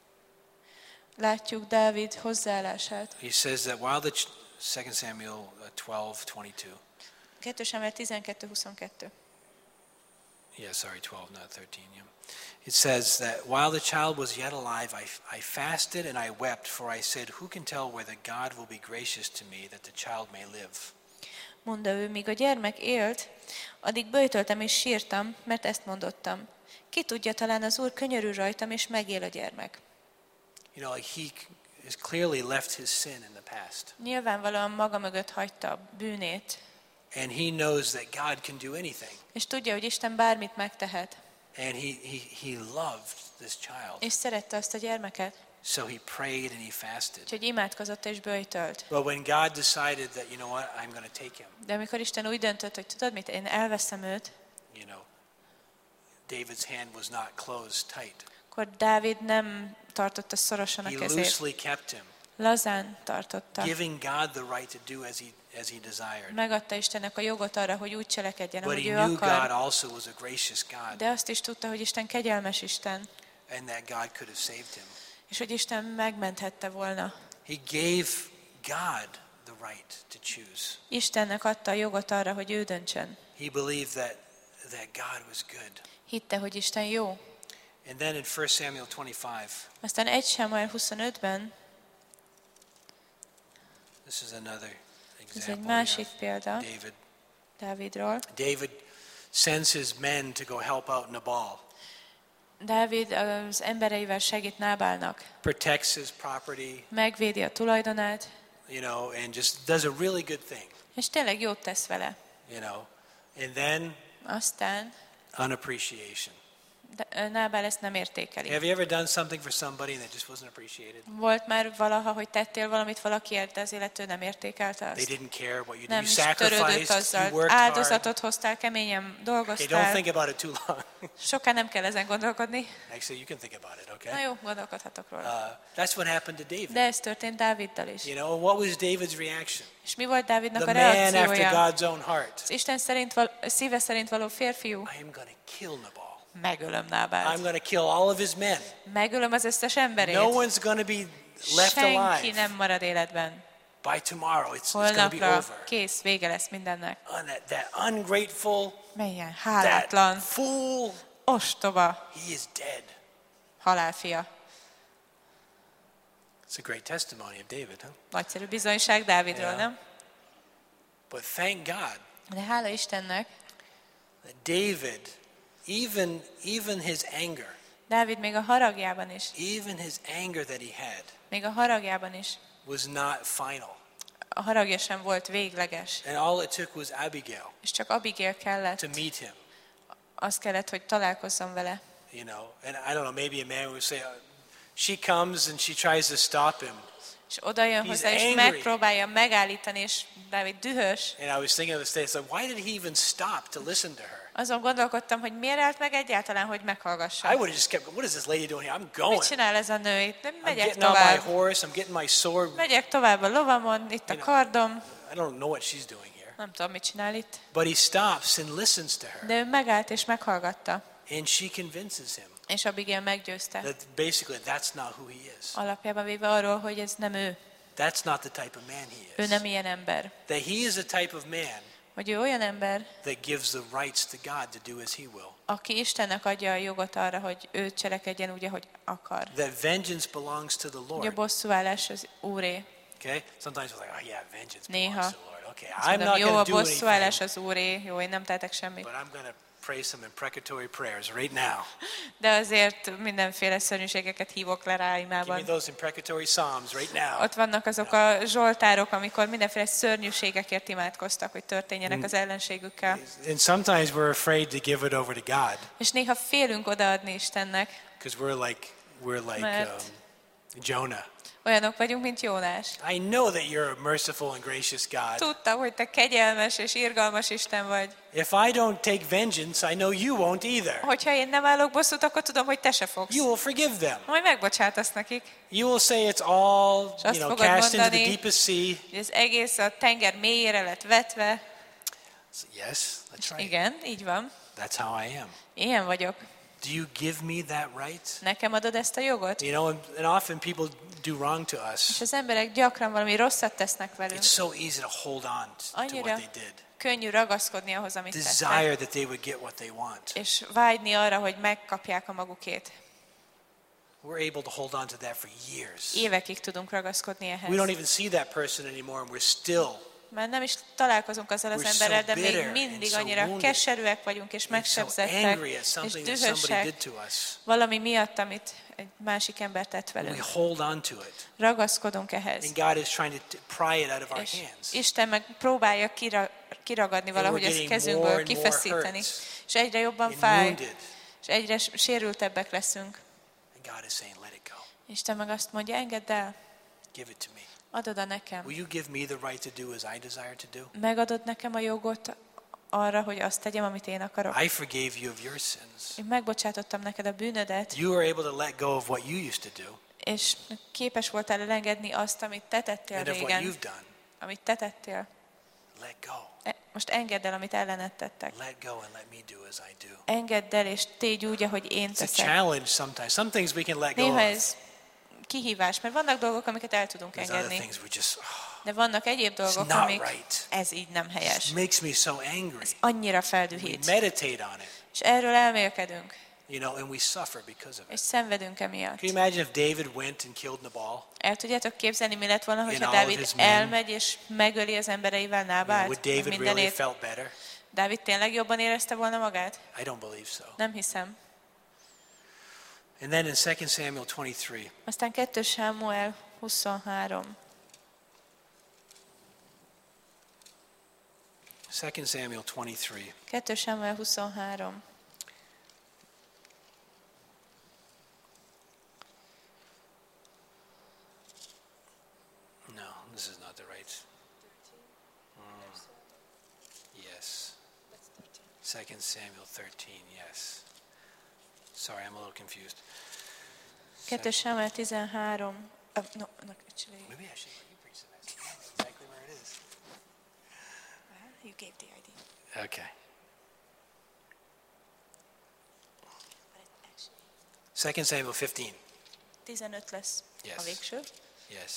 látjuk hozzáállását. He says that while 2 Samuel 12:22. 2 Sámuel 12:22. Yeah, sorry, 12, not 13. Yeah. It says that while the child was yet alive, I fasted and I wept, for I said, who can tell whether God will be gracious to me that the child may live? Mondta ő, míg a gyermek élt, addig böjtöltem és sírtam, mert ezt mondottam. Ki tudja, talán az Úr könyörül rajtam, és megél a gyermek. He has clearly left his sin in the past. Nyilvánvalóan maga mögött hagyta a bűnét, And he knows that God can do anything. és tudja, hogy Isten bármit megtehet, And he loved this child. és szerette azt a gyermeket, So he prayed and he fasted. úgyhogy imádkozott és böjtölt. But when God decided that, I'm going to take him, De amikor Isten úgy döntött, hogy tudod mit, én elveszem őt, David's hand was not closed tight. akkor Dávid nem tartotta szorosan a He kezét. loosely kept him, Lazán tartotta. giving God the right to do as he desired. Megadta Istennek a jogot arra, hogy úgy cselekedjen, But ahogy he ő knew God akar. also was a gracious God, De azt is tudta, hogy Isten kegyelmes Isten, and that God could have saved him. és hogy Isten megmenthette volna. He gave God the right to choose. Istennek adta a jogot arra, hogy ő döntsön. He believed that God was good. Hitte, hogy Isten jó. And then in 1 Samuel 25, Aztán 1 Sámuel 25-ben, this is another ez egy example másik of példa David. Dávidról. David sends his men to go help out Nabal, Dávid az embereivel segít Nábálnak. protects his property, Megvédi a tulajdonát, and just does a really good thing, és tényleg jót tesz vele. And then Aztán unappreciation. Nábál ezt nem értékeli. Have you ever done something for somebody that just wasn't appreciated? Volt már valaha, hogy tettél valamit valakiért, de az illető nem értékelte They azt. didn't care what you did. Nem You is törődött sacrificed, you azzal. worked hard. Áldozatot hoztál, keményen Okay, don't dolgoztál. think about it too long. Soká nem kell ezen gondolkodni. Actually, you can think about it, Na okay? jó, gondolkodhatok róla. That's what happened to David. De ez történt Dáviddal is. What was David's reaction? És mi volt Dávidnak The a man after reakciója? God's own heart. Az Isten szíve szerint való férfiú I am going to kill Nabal. megölöm I'm Nábált. going to kill all of his men. Megölöm az összes emberét. No one's going to be left Senki alive. nem marad életben. By tomorrow, it's going to be Holnapra over. kész, vége lesz mindennek. That ungrateful, Milyen that hálátlan, fool, ostoba he is dead. halálfia. It's a great testimony of David, huh? Nagyszerű bizonyság Dávidról, Yeah. nem? But thank God De hála Istennek, that David, even his anger, Dávid még a haragjában is, even his anger that he had még a haragjában is, was not final. a haragja sem volt végleges. And all it took was Abigail És csak Abigail kellett, to meet him, az kellett, hogy találkozzon vele. you know. And I don't know, maybe a man would say, she comes and she tries to stop him. És oda jön He's hozzá, és angry. megpróbálja megállítani, és Dávid dühös. And I was thinking of this day, it's like, why did he even stop to listen to her? Azon gondolkodtam, hogy miért állt meg egyáltalán, hogy meghallgassa. I would have just kept, what is this lady doing here? I'm going. Mit csinál ez a nő itt? Nem I'm megyek getting on my tovább. horse, I'm getting my sword. Megyek tovább a lovamon, itt a kardom. I don't know what she's doing here. Nem tudom, mit csinál itt. But he stops and listens to her. De ő megállt és meghallgatta. And she convinces him És Abigail meggyőzte. that basically that's not who he is. Alapjában véve arról, hogy ez nem ő. That's not the type of man he Ő is. nem ilyen ember. That he is a type of man Hogy ő olyan ember, that gives the rights to God to do as he will. aki Istennek adja a jogot arra, hogy ő cselekedjen úgy, ahogy akar. That vengeance belongs to the Hogy a Lord. bosszúállás az Úré. Okay? Sometimes we're like, oh yeah, vengeance Néha. belongs to the Lord. Okay, Azt I'm mondom, not jó, a going to do bosszúállás anything, az Úré, jó, én nem tehetek semmit. but I'm going to pray some imprecatory prayers right now. De azért mindenféle szörnyűségeket hívok le rá Give me imában. those imprecatory psalms right now. Ott vannak azok a zsoltárok, amikor mindenféle szörnyűségekért imádkoztak, hogy történjenek az ellenségükkel. And sometimes we're afraid to give it over to God És néha félünk odaadni Istennek, because we're like Mert- Jonah. olyanok vagyunk, mint Jónás. I know that you're a merciful and gracious God. Tudtam, hogy te kegyelmes és irgalmas Isten vagy. If I don't take vengeance, I know you won't either. Hogyha én nem állok bosszút, akkor tudom, hogy te se fogsz. You will forgive them. Majd megbocsátasz nekik. You will say it's all, azt you know, fogod cast into the mondani, deepest sea. Hogy ez egész a tenger mélyére lett vetve. Yes, that's right. Igen, így van. That's how I am. Ilyen vagyok. Do you give me that right? Nekem adod ezt a jogot? You know, and often people do wrong to És us. az emberek gyakran valami rosszat tesznek velünk. It's so easy to hold on to Annyira what they did. könnyű ragaszkodni ahhoz, amit tettek. Desire that they would get what they want. És vágyni arra, hogy megkapják a magukét. We're able to hold on to that for years. Évekig tudunk ragaszkodni We don't ehhez. even see that person anymore, and we're still Mert nem is találkozunk azzal az We're emberrel, so de bitter még and mindig so annyira wounded keserűek vagyunk, és so megsebzettek, angry at és something that somebody dühösek did to us. valami miatt, amit egy másik ember tett We velünk. hold on to it. Ragaszkodunk ehhez. And God is trying to pry it out of our És hands. Isten meg próbálja kiragadni valahogy we're ezt getting kezünkből, more and more kifeszíteni. hurts És egyre jobban and fáj, wounded. és egyre sérültebbek leszünk. And God is saying, let it go. Isten meg azt mondja, engedd el, Give it to me. add oda nekem. Will you give me the right to do as I desire to do? Megadod nekem a jogot arra, hogy azt tegyem, amit én akarok. I forgave you of your sins. Én megbocsátottam neked a bűnödet, You were able to let go of what you used to do és képes voltál elengedni azt, amit te tettél and of what régen, you've done. amit te tettél. Let go. Most engedd el, amit ellened tettek. Let go and let me do as I do. Engedd el, és tégy úgy, ahogy én It's a teszek. challenge sometimes. Some things we can let go Néha of. ez kihívás, mert vannak dolgok, amiket el tudunk There's other engedni, things we just, de vannak egyéb dolgok, not amik right. ez így nem helyes. it makes me so angry. Annyira We feldühít. meditate on it, És erről elmélkedünk, you know, and we suffer because of és it. szenvedünk emiatt. Can you imagine if David went and killed Nabal? El tudjátok képzelni, mi lett volna, In hogyha all of Dávid his men? elmegy és megöli az embereivel You know, Nábált, would meg David really have mindenét? felt better? Dávid tényleg jobban érezte volna magát? I don't believe so. Nem hiszem. And then in 2 Samuel 23, Aztán 2 Sámuel 23. 2 Samuel 23. 2 Sámuel 23. No, this is not the right. Yes. 2 Samuel 13, yes. Sorry, I'm a little confused. 2 Sámuel 13. No, actually, Maybe I should let you preach the message. I know exactly where it is. you gave the idea. Okay. 2 Samuel 15. 15 lesz Yes. a végső. Yes.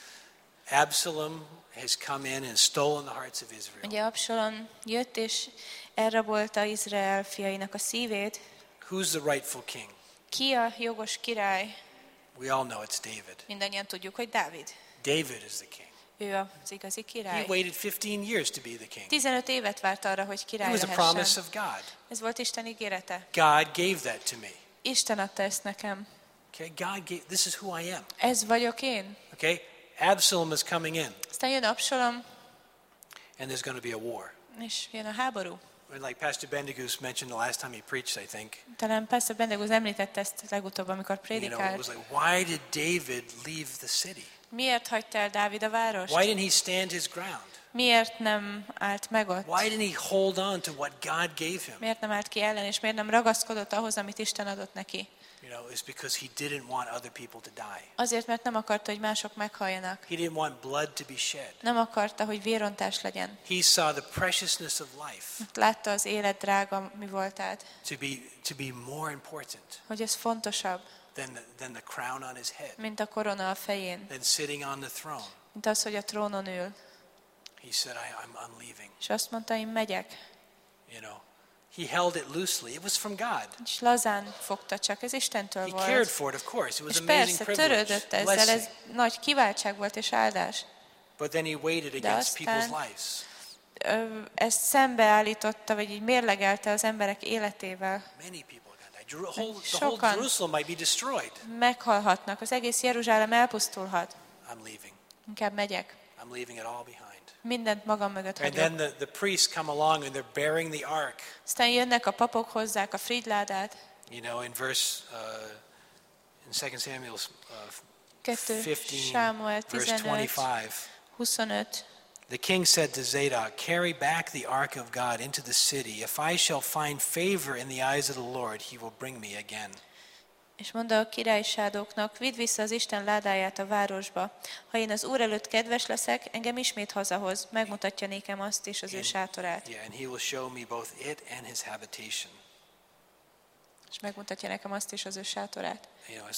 Absalom has come in and stolen the hearts of Israel. Ugye Absalom jött és elrabolta Izrael fiainak a szívét. Who's the rightful king? Ki a jogos király? We all know it's David. Mindannyian tudjuk, hogy Dávid. David is the king. Ő az igazi He király. waited 15 years to be the king. 15 évet várt arra, hogy It király was a promise lehessen. of God. Ez volt Isten ígérete. God gave that to me. Isten adta ezt nekem. Okay, God gave, this is who I am. Ez vagyok én. Okay, Absalom is coming in, Aztán jön Absalom, and there's going to be a war. és jön a háború. And like Pastor Bendegus mentioned the last time he preached, I think, Talán Pastor Bendegúz említette ezt legutóbb, amikor it was prédikált. like, why did David leave the city? Miért hagyta el Dávid a várost? Why didn't he stand his ground? Miért nem állt meg ott? Why didn't he hold on to what God gave him? Miért nem állt ki ellen, és miért nem ragaszkodott ahhoz, amit Isten adott neki? You know, it's because he didn't want other people to die. Azért, mert nem akarta, hogy mások meghaljanak. He didn't want blood to be shed. Nem akarta, hogy vérontás legyen. He saw the preciousness of life Látta az élet drága mi voltát, to be more important hogy ez fontosabb, than the crown on his head, mint a korona a fején, than sitting on the throne. mint az, hogy a trónon ül. He said, I'm leaving. És azt mondta, én megyek. You know, he held it loosely. It was from God. És lazán fogta csak, ez Istentől He cared volt. for it, of course. It was És amazing persze, privilege, törődött ezzel, ez blessing. nagy kiváltság volt és áldás. But then he waited De against people's aztán lives. Ezt szembeállította, vagy így mérlegelte az emberek életével. Many people got died. The whole Sokan. Jerusalem might be destroyed. Meghalhatnak, az egész Jeruzsálem elpusztulhat. I'm leaving. Inkább megyek. I'm leaving it all behind. Mindent magam mögött And hagyok. then the priests come along and they're bearing the ark. Aztán jönnek a papok, hozzák a frigyládát. You know, in verse in 2 Samuel 2 15, Sámuel verse 15, 25. 25. The king said to Zadok, "Carry back the ark of God into the city. If I shall find favor in the eyes of the Lord, he will bring me again." És mondta a király Sádoknak, vidd vissza az Isten ládáját a városba. Ha én az Úr előtt kedves leszek, engem ismét hazahoz, megmutatja nékem azt és az ő sátorát. Yeah, and he will show me both it and his habitation. És megmutatja nekem azt és az ő sátorát. You know,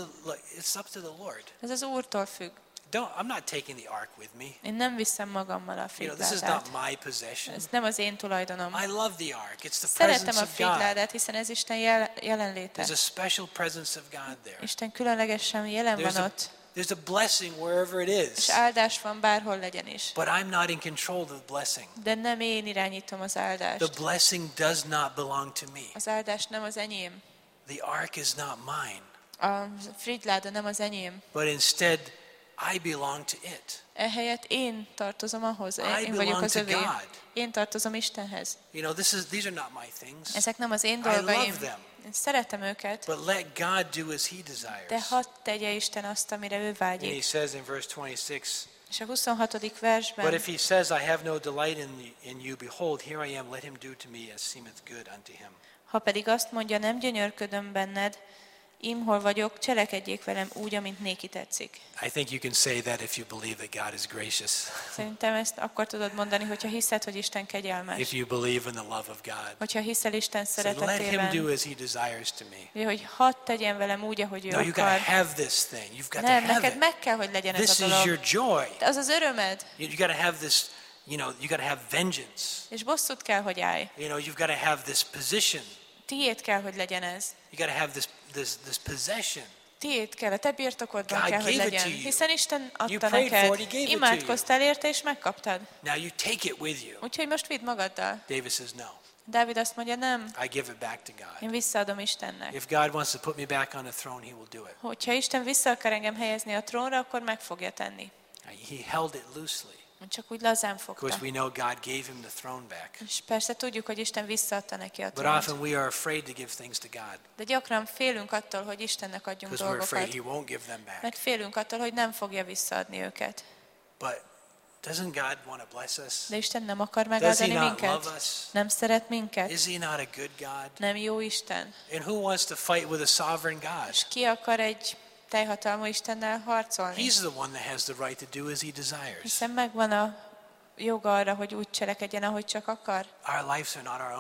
it's up to the Lord. Ez az Úrtól függ. I'm not taking the ark with me. Én nem viszem magammal a You know, this is frigyládát. not my possession. Ez nem az én tulajdonom. I love the ark. It's the Szeretem presence a of God. frigyládát, hiszen ez Isten jelenléte. There's a special presence of God there. Isten különlegesen jelen van ott, There's a blessing wherever it és is. áldás van bárhol legyen is. But I'm not in control of the blessing. De nem én irányítom az The áldást. blessing does not belong to me. Az áldás nem az enyém. The ark is not mine. A frigyláda nem az enyém. But instead, I belong to it. Ehelyett én tartozom ahhoz, I én vagyok belong az to övé. God. Én tartozom Istenhez. You know, these are not my things. Ezek nem az én I dolgaim. love them. Én szeretem őket, But let God do as he de desires. hadd tegye Isten azt, amire ő And he vágyik. says in verse 26, És a 26. "But versben, if he says, I have no delight in you, behold, here I am, let him do to me as seemeth good unto him." ha pedig azt mondja, nem gyönyörködöm benned, Ím hol vagyok, cselekedjék velem úgy, amint néki tetszik. I think you can say that if you believe that God is gracious. Szerintem ezt akkor tudod mondani, hogyha hiszed, hogy Isten kegyelmes. If you believe in the love of God. Hogyha hiszel Isten So let him do szeretetében, as he desires to me. ugye, hogy hadd tegyen velem úgy, ahogy ő No, you got akar. to have this thing. You've got Nem, to have neked it. meg kell, hogy legyen ez This a is dolog. your joy. De az az örömed, You got to have this, you know, you got to have vengeance. és bosszút kell, hogy állj. You know, you've got to have this position. Tiéd kell, hogy legyen ez. You got to have this possession. Tiéd kell, a te birtokodban God kell, hogy gave it legyen. to you. Hiszen Isten You adta prayed neked. for it, he gave it to you. Imádkoztál érte, és megkaptad. Now you take it with you. Úgyhogy most vidd magaddal. David says, no, Dávid azt mondja, nem, I give it back to God. én visszaadom Istennek. If God wants to put me back on the throne, he will do it. Hogyha Isten vissza akar engem helyezni a trónra, akkor meg fogja tenni. He held it loosely. Csak úgy lazán Of course, fogta. we know God gave him the throne back. És persze tudjuk, hogy Isten visszaadta neki a But trónt. often we are afraid to give things to God De gyakran félünk attól, hogy Istennek adjunk because we're afraid dolgokat. he won't give them back. Mert félünk attól, hogy nem fogja visszaadni őket. But doesn't God want to bless us? De Isten nem akar Does he megáldani not minket? love us? Nem szeret minket? Is he not a good God? Nem jó Isten? And who wants to fight with a sovereign God? És ki akar egy teljhatalmú Istennel harcolni? He's the one that has the right to do as he desires. Hiszen megvan a joga arra, hogy úgy cselekedjen, ahogy csak akar. Our lives are not our own.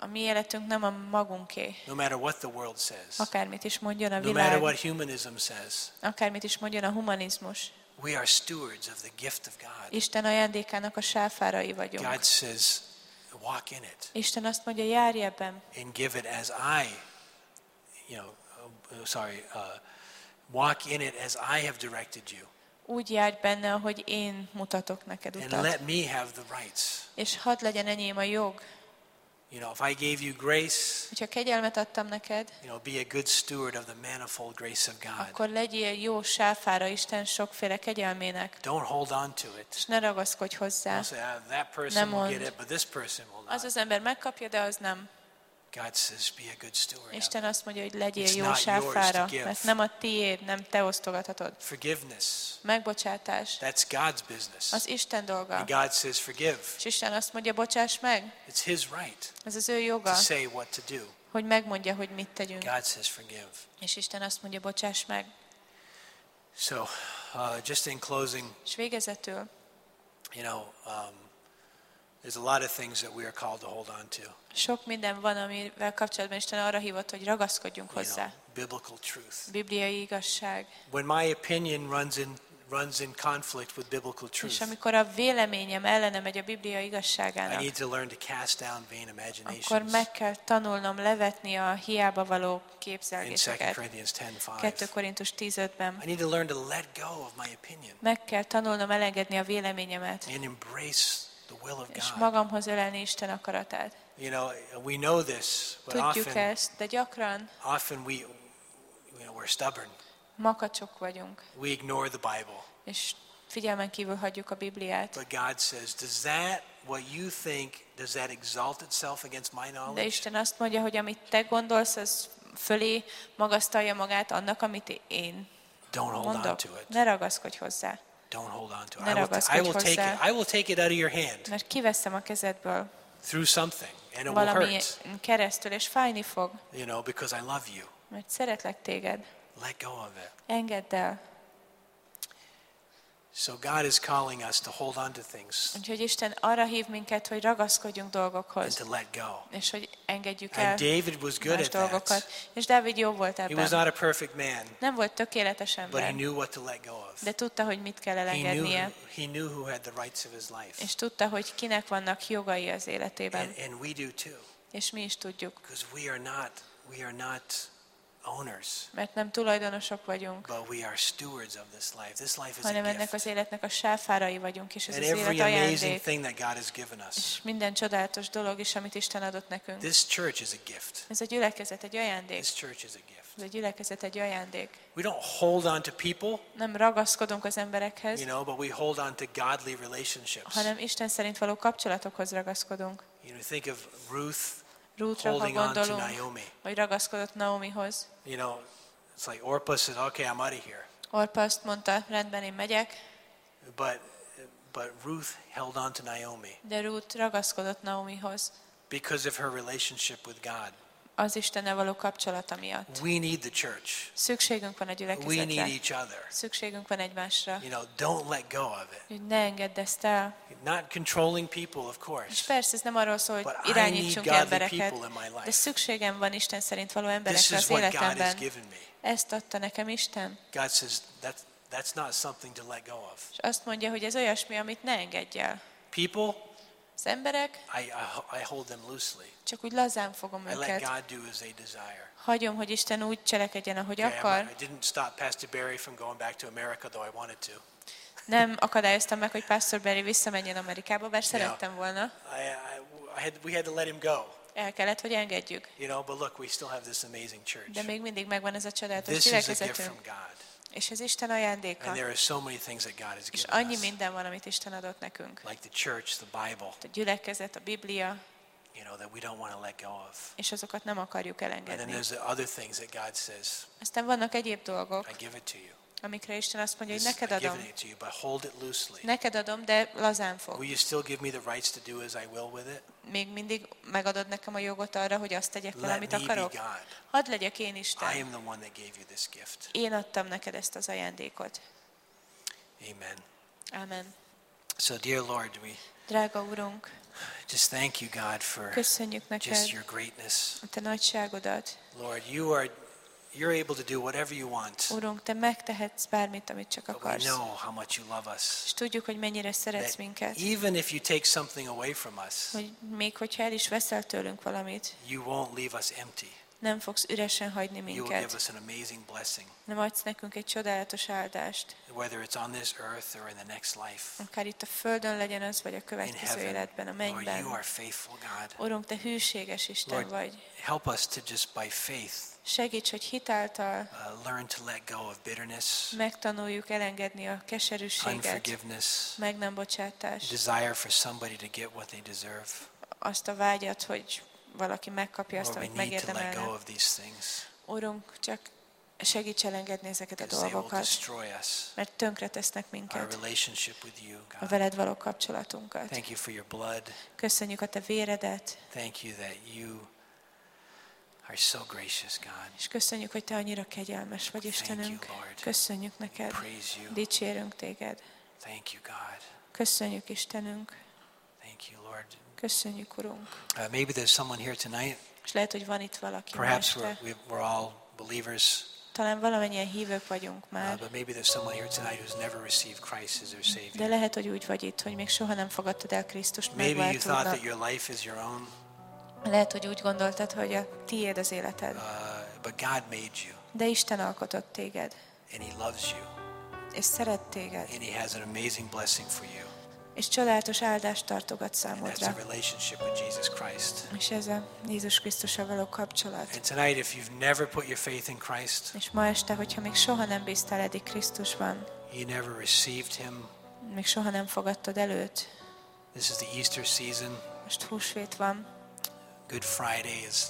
A mi életünk nem a magunké. No matter what the world says. Akármit is mondjon a No matter világ, what humanism says. akármit is mondjon a humanizmus. We are stewards of the gift of God. Isten ajándékának a sáfárai vagyunk. God says, walk in it Isten azt mondja, járj ebben, and give it as I, walk in it as I have directed you. úgy járj benne, ahogy én mutatok neked And utat. let me have the rights. És hadd legyen enyém a jog. If I gave you grace, Hogyha kegyelmet adtam neked, be a good steward of the manifold grace of God. akkor legyél jó sáfára Isten sokféle kegyelmének, Don't hold on to it. és ne ragaszkodj hozzá. Don't say, that person Nem will get mondd. it, but this person will Az not. az ember megkapja, de az nem. God says, be a good steward of Isten it. azt mondja, hogy legyél It's jó not yours sáfára, to give. mert nem a tiéd, nem te osztogathatod. Forgiveness, Megbocsátás, that's God's business. az Isten dolga. And God says, forgive. És Isten azt mondja, bocsáss meg, It's His right ez az ő to joga, say what to do. hogy megmondja, hogy mit tegyünk. God says, forgive. És Isten azt mondja, bocsáss meg. So, just in closing, És végezetül, there's a lot of things that we are called to hold on to. sok minden van, amivel kapcsolatban Isten arra hívott, hogy ragaszkodjunk hozzá. Biblical truth. Bibliai igazság. When my opinion runs in conflict with biblical És truth, amikor a véleményem ellene megy a Biblia I igazságának, need to learn to cast down vain akkor imaginations. meg kell tanulnom levetni a hiába való In 2 képzelgéseket. Corinthians 10:5. 2 Korintus 10:5-ben. I need to learn to let go of my opinion Meg kell tanulnom elengedni a véleményemet, and embrace the will of és God. magamhoz ölelni Isten akaratát. We know this, but Tudjuk ezt, de gyakran often we're stubborn. makacsok vagyunk, We ignore the Bible. és figyelmen kívül hagyjuk a Bibliát. But God says, what you think, does that exalt itself against my De knowledge? Isten azt mondja, hogy amit te gondolsz, az fölé magasztalja magát annak, amit én Don't hold on mondok. to it. Ne ragaszkodj hozzá, Don't hold on to it. Ne I ragaszkodj will take hozzá. it. I will take it out of your hand mert kiveszem a kezedből through something, and it will valami hurt. keresztül, és fájni fog, Because I love you. mert szeretlek téged. Let go of it. Engedd el. So God is calling us to hold on to things Úgyhogy Isten arra hív minket, hogy ragaszkodjunk and dolgokhoz, to let go. és hogy engedjük el And David was good más at dolgokat. that. És Dávid jó volt He was ebben. not a perfect man, Nem volt tökéletes but he ember, knew what to let go of. de tudta, hogy mit kell elengednie, He knew who had the rights of his life. és tudta, hogy kinek vannak jogai az életében. And we do too, És mi is tudjuk, because we are not owners, mert nem tulajdonosok vagyunk, but we are stewards of this life. This life is a hanem ennek gift. az életnek a sáfárai vagyunk, és ez And az every élet amazing ajándék. thing that God has given us. És minden csodálatos dolog is, amit Isten adott nekünk. This church is a gift. Ez a gyülekezet egy ajándék. This church is a gift. Ez a gyülekezet egy ajándék. We don't hold on to people, Nem ragaszkodunk az emberekhez, but we hold on to godly relationships. hanem Isten szerint való kapcsolatokhoz ragaszkodunk. Think of Ruth Ruthra, ha holding on to gondolunk, Naomi. vagy ragaszkodott Naomihoz. It's like Orpah said, okay, I'm out of here. Orpa azt mondta, rendben, én megyek, But Ruth held on to Naomi de Ruth ragaszkodott Naomihoz, because of her relationship with God. az Istennel való kapcsolata miatt. We need the church. Szükségünk van a We gyülekezetre. need each other. Szükségünk van egymásra. Don't let go of it. Hogy ne engedd ezt el. Not controlling people, of És course. persze ez nem arról szól, hogy But I irányítsunk need godly embereket, people in my life. de szükségem van Isten szerint való This emberekre is az what God has életemben. given me. Ezt adta nekem Isten. God says that's not something to let go of. És azt mondja, hogy ez olyasmi, amit ne engedj el. People, Az emberek, I hold them loosely. csak úgy lazán fogom I let őket. God do as they desire. Hagyom, hogy Isten úgy cselekedjen, ahogy Okay, akar. I didn't stop Pastor Barry from going back to America, though I wanted to. Nem akadályoztam meg, hogy Pastor Barry visszamenjen Amerikába, bár szerettem volna. We had to let him go. El kellett, hogy engedjük. But look, we still have this amazing church. De még mindig megvan ez a csodálatos This is a gift from gyülekezetünk. God. És ez Isten ajándéka. And there are so many things that God has És given annyi us. minden van, amit Isten adott nekünk. Like the church, the Bible, A gyülekezet, a Biblia, that we don't want to let go of. és azokat nem akarjuk And then elengedni. there's the other things that God says, Aztán vannak egyéb dolgok, I give it to you. amikre Isten azt mondja, hogy I've neked given adom. it to you, but hold it loosely. Neked adom, de lazán fog. Will you still give me the rights to do as I will with it? Még mindig megadod nekem a jogot arra, hogy azt tegyek vele, Let amit me be akarok. God. Hadd legyek én I Isten. am the one that gave you this gift. Én adtam neked ezt az ajándékot. Amen. Amen. So, dear Lord, we Drága Urunk, just thank you, God, for köszönjük just neked your greatness. a te nagyságodat. Lord, you're able to do whatever you want. Urunk, te megtehetsz bármit, amit csak But we akarsz. know how much you love us. És tudjuk, hogy mennyire szeretsz That minket. even if you take something away from us, Hogy még hogyha el is veszel tőlünk valamit, you won't leave us empty. nem fogsz üresen hagyni You will give minket. us an amazing blessing, Nem adsz nekünk egy csodálatos áldást. whether it's on this earth or in the next life. Akár itt a földön legyen az, vagy a In következő heaven, életben, a Lord, you mennyben. are faithful, God. Urunk, te hűséges Isten Lord, vagy. help us to just by faith Segíts, hogy hitáltal learn to let go of bitterness, megtanuljuk elengedni a keserűséget, unforgiveness, meg nem bocsátást, desire for somebody to get what they deserve. azt a vágyat, hogy valaki megkapja azt, Lord, we amit need to let go megérdemelne. of these things, Urunk, csak segíts elengedni ezeket a because they will dolgokat, destroy us, mert tönkretesznek our minket, relationship with you, a God. veled való kapcsolatunkat. Thank you for your blood. Köszönjük a te véredet, Thank you that you are so gracious, God. és köszönjük, hogy te annyira kegyelmes vagy, Istenünk. you, Lord. Köszönjük neked, Praise you. dicsérünk téged. Thank you, God. Köszönjük, Istenünk. Thank you, Lord. Köszönjük, Urunk. Maybe there's someone here tonight. És lehet, hogy van itt valaki ma Perhaps este. we're all believers, Talán valamennyien hívők vagyunk már, but maybe there's someone here tonight who's never received Christ as their de Savior. lehet, hogy úgy vagy itt, hogy még soha nem fogadtad el Krisztust Maybe you thought that megváltódnak. your life is your own, Lehet, hogy úgy gondoltad, hogy a tiéd az életed, but God made you, de Isten alkotott téged, and He loves you, és szeret téged, and He has an amazing blessing for you, és csodálatos áldást tartogat and that's számodra. a relationship with Jesus Christ. És ez a Jézus Krisztussal való kapcsolat. And tonight, if you've never put your faith in Christ, És ma este, hogyha még soha nem bíztál eddig Krisztusban, you never received Him, még soha nem fogadtad el őt, this is the Easter season. most húsvét van, Good Friday is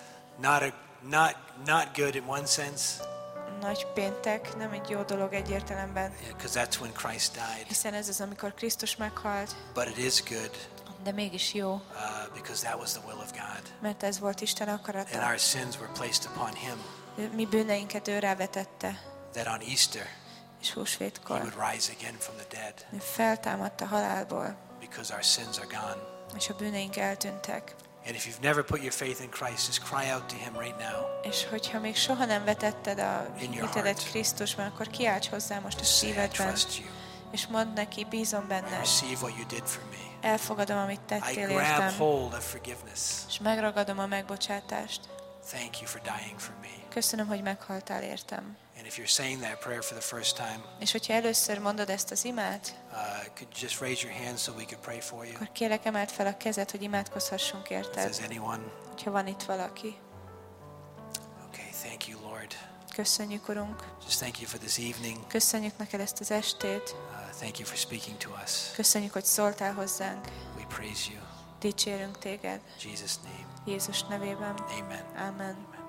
not good in one sense, nagy péntek, nem egy jó dolog egy értelemben, because that's when Christ died. hiszen ez az, amikor Krisztus meghalt, But it is good de mégis jó, because that was the will of God. mert ez volt Isten And akarata. our sins were placed upon Him, Mi bűneinket ő rávetette, that on Easter és He húsvétkor would rise again from the dead ő feltámadt a halálból, because our sins are gone. és a bűneink eltűntek. And if you've never put your faith in Christ, just cry out to Him right now. És hogyha még soha nem vetetted a In your hitedet heart. Krisztusban, akkor kiálts hozzá most a Say, I szívedben, trust you. és mondd neki, bízom I benned, receive what you did for me. elfogadom, amit I tettél grab értem, hold of forgiveness. és megragadom a megbocsátást. Thank you for dying for me. Köszönöm, hogy meghaltál értem. And if you're saying that prayer for the first time, És hogyha először mondod ezt az imát, could you just raise your hand so we could pray for you? akkor kérlek, emeld fel a kezed, hogy imádkozhassunk If érted. there's anyone, Ha van itt valaki. okay, thank you, Lord. Köszönjük, Urunk. Just thank you for this evening. Köszönjük neked ezt az estét. Thank you for speaking to us. Köszönjük, hogy szóltál hozzánk. We praise you. Dicsérünk téged. In Jesus' name, Jézus nevében. amen. Amen. Amen.